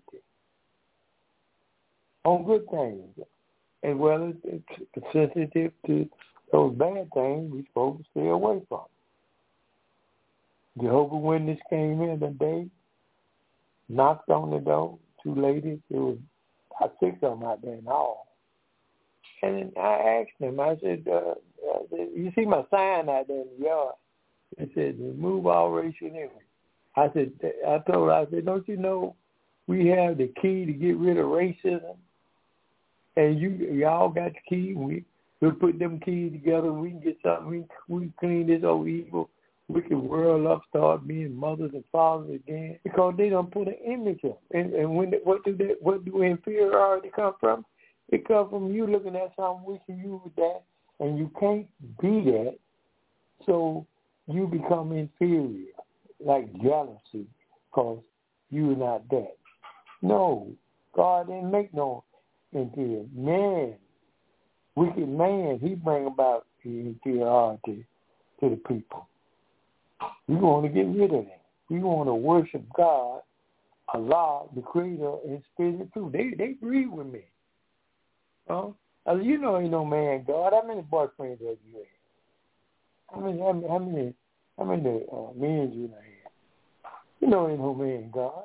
on good things, as well as it's sensitive to those bad things we're supposed to stay away from. Jehovah's Witness came in today, knocked on the door, two ladies, it was about six of them out there in all. And I asked them, I said, uh, I said, you see my sign out there in the yard? It said, remove all racial envy. I said, I told her, I said, don't you know we have the key to get rid of racism? And you y'all got the key. We we'll put them keys together. We can get something. We we can clean this old evil wicked world up. Start being mothers and fathers again because they don't put an image up. And and when they, what do they, what do inferiority come from? It comes from you looking at something wishing you were that, and you can't be that. So you become inferior, like jealousy, because you're not that. No, God didn't make no inferior. Man, wicked man, he bring about the inferiority to the people. We want to get rid of that. We want to worship God, Allah, the Creator, in spirit and truth. They they agree with me. Huh? As you know, ain't no man God. How many boyfriends have you had? How many? How many? How many? How many uh, men you know had? You know, ain't no man God.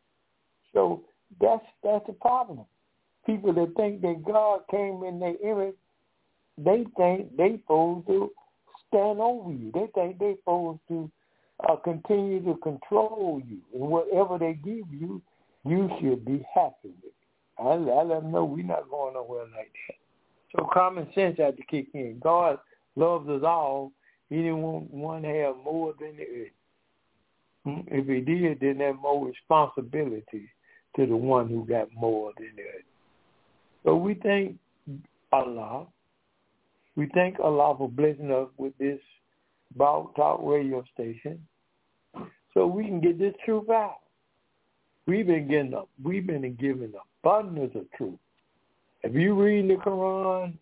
So that's that's the problem. People that think that God came in their image, they think they supposed to stand over you. They think they supposed to uh, continue to control you, and whatever they give you, you should be happy with. I, I let them know we're not going nowhere like that. So common sense had to kick in. God loves us all. He didn't want one to have more than the earth. If he did, then there's more responsibility to the one who got more than the earth. So we thank Allah. We thank Allah for blessing us with this Blog Talk radio station so we can get this truth out. We've been getting up. We've been given abundance of truth. If you read the Quran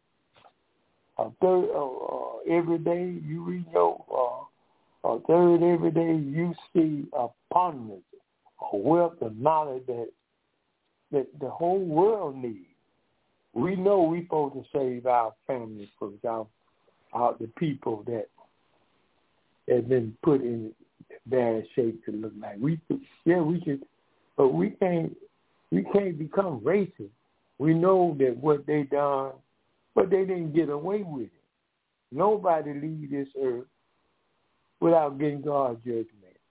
a third uh, uh, every day, you read your uh, a third every day, you see abundance, a wealth of knowledge that that the whole world needs. We know we're supposed to save our families, for example, out the people that have been put in bad shape to look like. We, yeah, we should, but we can't. We can't become racist. We know that what they done, but they didn't get away with it. Nobody leave this earth without getting God's judgment.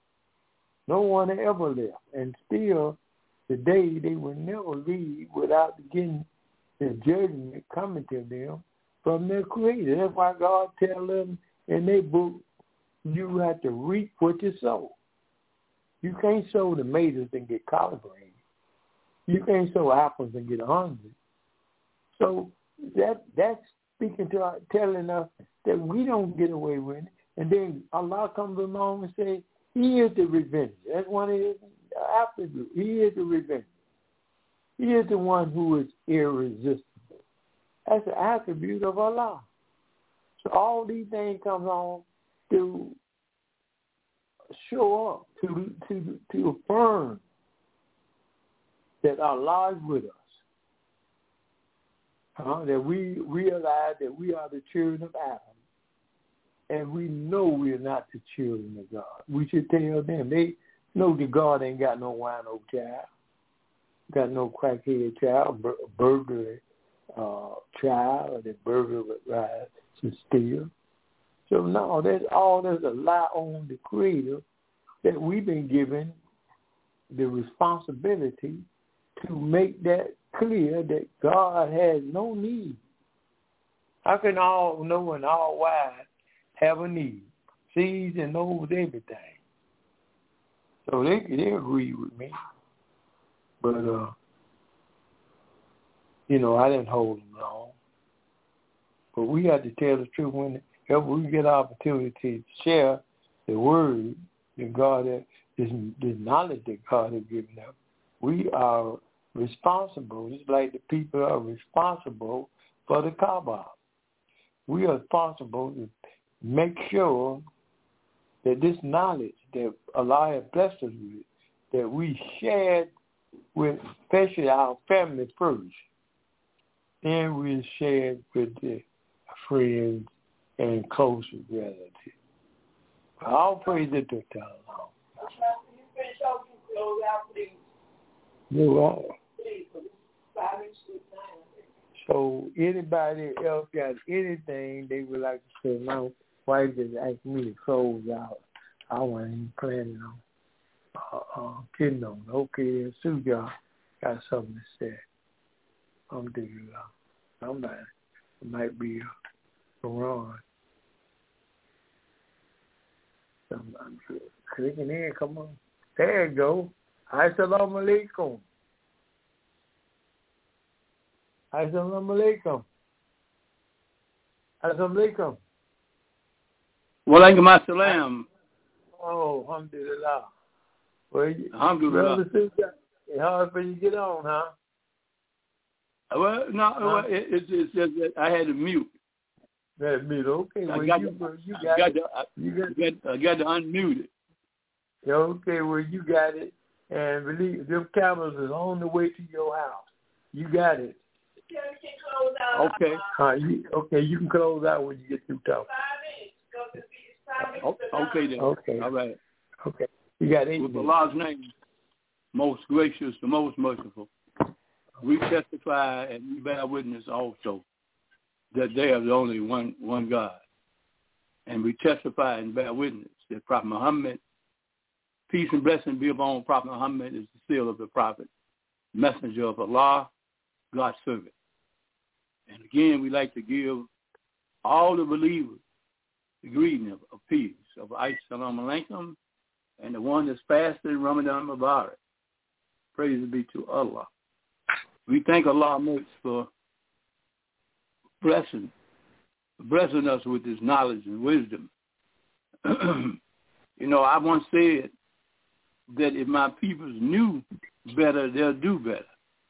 No one ever left, and still today they will never leave without getting the judgment coming to them from their Creator. That's why God tells them in their book, you have to reap what you sow. You can't sow tomatoes and get collard greens. You can't sow apples and get hungry. So that that's speaking to our, telling us that we don't get away with it. And then Allah comes along and says, He is the revenger. That's one of his attributes. He is the revenger. He is the one who is irresistible. That's the attribute of Allah. So all these things come on to show up, to to to affirm that Allah is with us. Uh, that we realize that we are the children of Adam. And we know we are not the children of God. We should tell them. They know that God ain't got no wino child, got no crackhead child, bur- burglar uh, child, or that burglar would rise to steal. So no, there's all there's a lie on the Creator that we've been given the responsibility to make that clear that God has no need. How can all know and all wise have a need? Sees and knows everything. So they they agree with me. But uh you know, I didn't hold them long. But we have to tell the truth whenever we get an opportunity to share the word that God has, this, this knowledge that God has given us. We are responsible, just like the people are responsible for the Kaaba. We are responsible to make sure that this knowledge that Allah has blessed us with, that we share with, especially our family first, and we share with the friends and close relatives. All praise it to God. You are. So anybody else got anything they would like to say? My wife just asked me to close out. I wasn't even planning on uh, uh, kidding on. Okay, then Sue y'all got something to say. I'm digging out. Somebody. It might be uh, Ron. Somebody clicking in. Come on. There you go. Assalamu alaikum. Assalamu alaikum. Assalamu alaikum. Walaikum assalam. Oh, alhamdulillah. Well, you, alhamdulillah. It's hard for you to get on, huh? Well, no, huh? Well, it, it's, it's just that I had to mute. That mute, okay. Well, I got, you, to, you got, got, to, I, you got, got, I got to unmute it. Okay, well, you got it. And believe, them cameras is on the way to your house. You got it. Okay. Uh, you, okay, you can close out when you get through talking. Uh, okay then. Okay. All right. Okay. You got eight With minutes. Allah's name, most gracious, the most merciful, we testify and we bear witness also that there is only one one God. And we testify and bear witness that Prophet Muhammad, peace and blessing be upon Prophet Muhammad, is the seal of the prophet, messenger of Allah, God's servant. And again, we like to give all the believers the greeting of, of peace, of Assalamu alaikum, and the one that's fasting, Ramadan Mubarak. Praise be to Allah. We thank Allah much for blessing, blessing us with His knowledge and wisdom. You know, I once said that if my peoples knew better, they'll do better.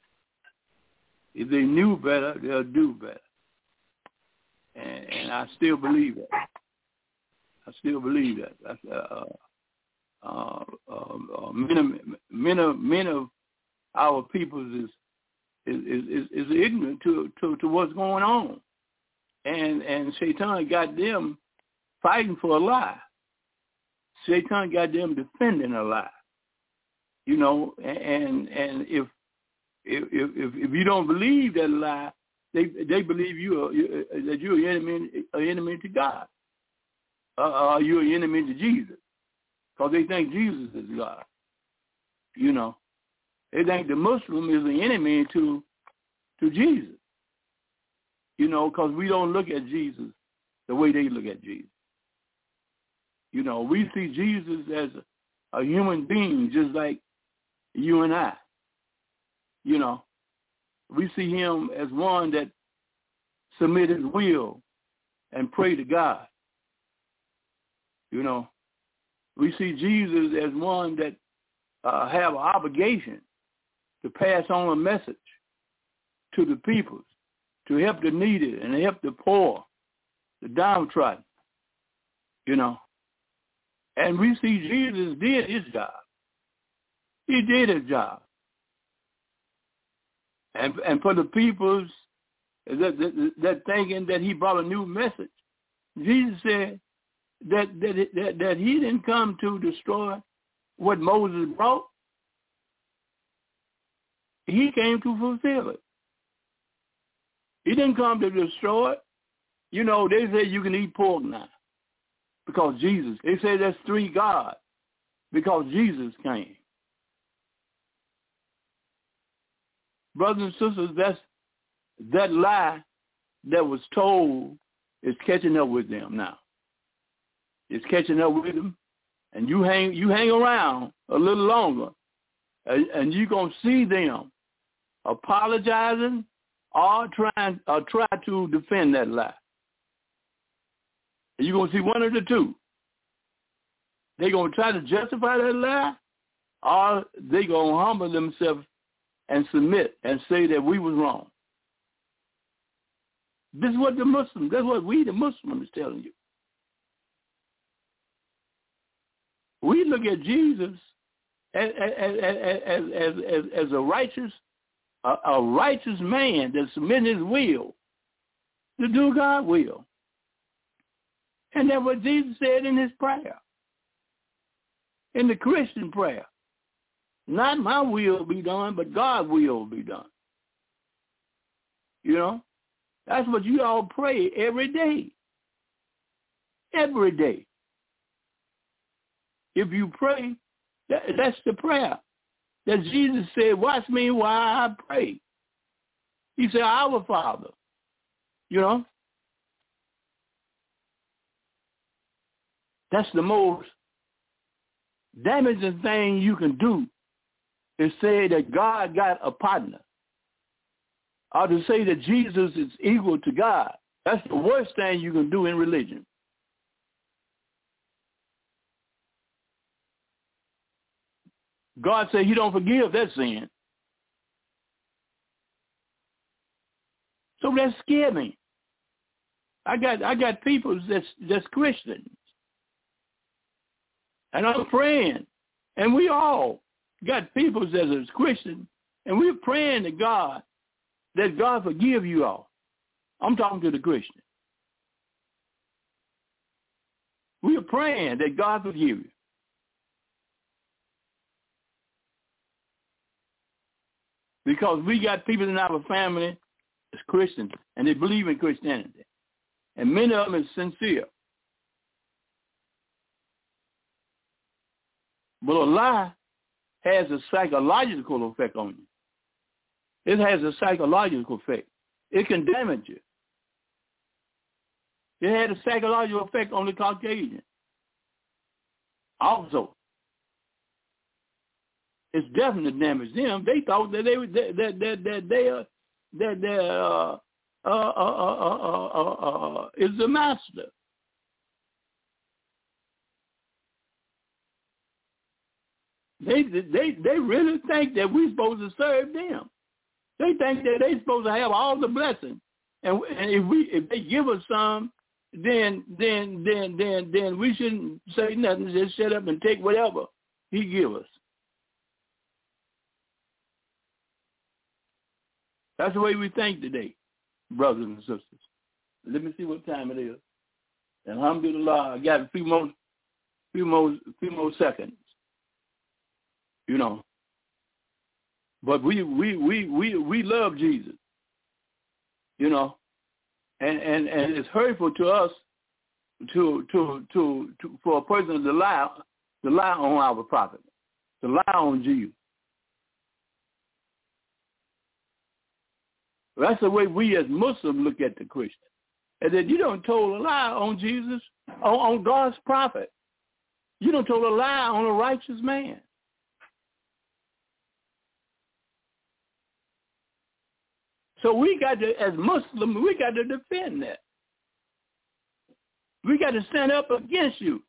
If they knew better, they'll do better. And, and I still believe that. I still believe that. That's, uh, uh, uh, uh, many, many, many of our peoples is is, is, is ignorant to, to, to what's going on. And and Shaitan got them fighting for a lie. Shaitan got them defending a lie. You know, and and if if if, if you don't believe that lie, they they believe you are, that you're an enemy, an enemy to God. Uh, uh, you're an enemy to Jesus, because they think Jesus is God. You know, they think the Muslim is an enemy to to Jesus. You know, because we don't look at Jesus the way they look at Jesus. You know, we see Jesus as a, a human being, just like you and I. You know, we see him as one that submit his will and pray to God. You know, we see Jesus as one that uh, have an obligation to pass on a message to the people, to help the needy and help the poor, the downtrodden, you know. And we see Jesus did his job. He did his job. And and for the peoples that, that, that thinking that he brought a new message, Jesus said that that, that that he didn't come to destroy what Moses brought. He came to fulfill it. He didn't come to destroy it. You know, they say you can eat pork now because Jesus. They say that's three gods because Jesus came. Brothers and sisters, that's that lie that was told is catching up with them now. It's catching up with them, and you hang you hang around a little longer, and, and you're gonna see them apologizing or trying or try to defend that lie. And you're gonna see one of the two. They're gonna try to justify that lie, or they're gonna humble themselves and submit and say that we was wrong. This is what the Muslims, that's what we the Muslims is telling you. We look at Jesus as as as as, as, as a righteous a, a righteous man that submitted his will to do God's will. And that's what Jesus said in his prayer. in the Christian prayer. Not my will be done, but God's will be done. You know, that's what you all pray every day. Every day. If you pray, that, that's the prayer that Jesus said, watch me while I pray. He said, our Father. You know, that's the most damaging thing you can do is say that God got a partner, or to say that Jesus is equal to God. That's the worst thing you can do in religion. God said he don't forgive that sin. So that scared me. I got I got people that's that's Christians. And I'm praying. And we all got people that is Christian. And we're praying to God that God forgive you all. I'm talking to the Christian. We are praying that God forgive you. Because we got people in our family that's Christians, and they believe in Christianity. And many of them is sincere. But a lie has a psychological effect on you. It has a psychological effect. It can damage you. It had a psychological effect on the Caucasian. Also, it's definitely damaged them. They thought that they were that that that, that they are that they uh, uh, uh, uh, uh, uh, uh, is the master. They they they really think that we're supposed to serve them. They think that they're supposed to have all the blessings, and, and if we if they give us some, then then then then then we shouldn't say nothing. Just shut up and take whatever he give us. That's the way we think today, brothers and sisters. Let me see what time it is. Alhamdulillah, I got a few more, few more, few more seconds. You know. But we we we we we love Jesus. You know, and and and it's hurtful to us to to to, to for a person to lie to lie on our prophet, to lie on Jesus. That's the way we as Muslims look at the Christian. And that you don't told a lie on Jesus, on, on God's prophet. You don't told a lie on a righteous man. So we got to, as Muslims, we got to defend that. We got to stand up against you.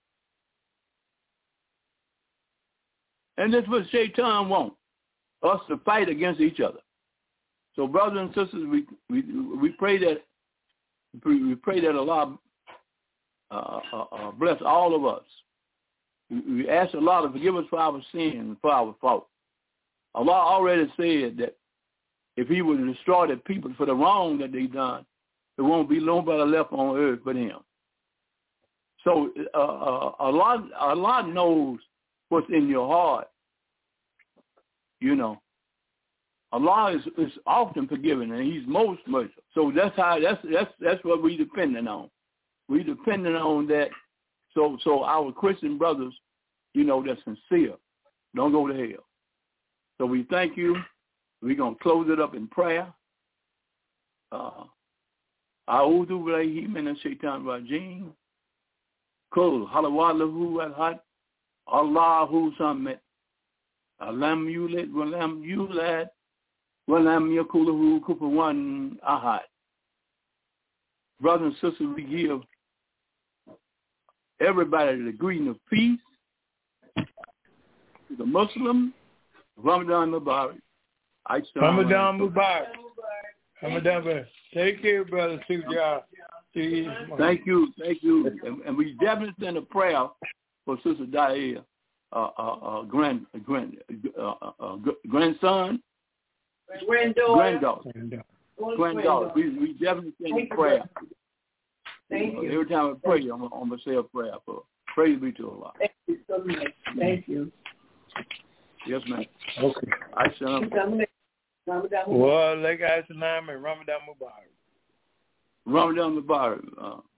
And that's what Shaitan wants, us to fight against each other. So, brothers and sisters, we we we pray that we pray that Allah uh, uh, uh, bless all of us. We, we ask Allah to forgive us for our sins and for our fault. Allah already said that if He would destroy the people for the wrong that they done, there won't be nobody left on earth but Him. So uh, uh, Allah Allah knows what's in your heart. You know. Allah is, is often forgiving, and He's most merciful. So that's how that's that's that's what we depending on. We depending on that. So so our Christian brothers, you know, that's sincere, don't go to hell. So we thank you. We're gonna close it up in prayer. Uh, A'udhu billahi minash shaitanir rajim. Kul halawalahu al-had. Allahu samad. Alam yulad wa lam yulad. Walam yakulahu kufuwan ahad. Brothers and sisters, we give everybody the greeting of peace. To the Muslim, Ramadan Mubarak. Ramadan Mubarak. Ramadan Mubarak. Take care, brother. Thank you, thank you. And, and we definitely send a prayer for Sister Dahlia, uh, uh, uh, grand, grand, uh, uh, grandson. Granddaughter. Granddaughter. Granddaughter. We, we definitely send a prayer. Thank you. Every time I pray, I'm, I'm going to say a prayer for her. Praise be to Allah. Thank you so much. Thank you. Yes, ma'am. Okay. I salam. Well, like I said, Ramadan Mubarak. Ramadan Mubarak. Uh,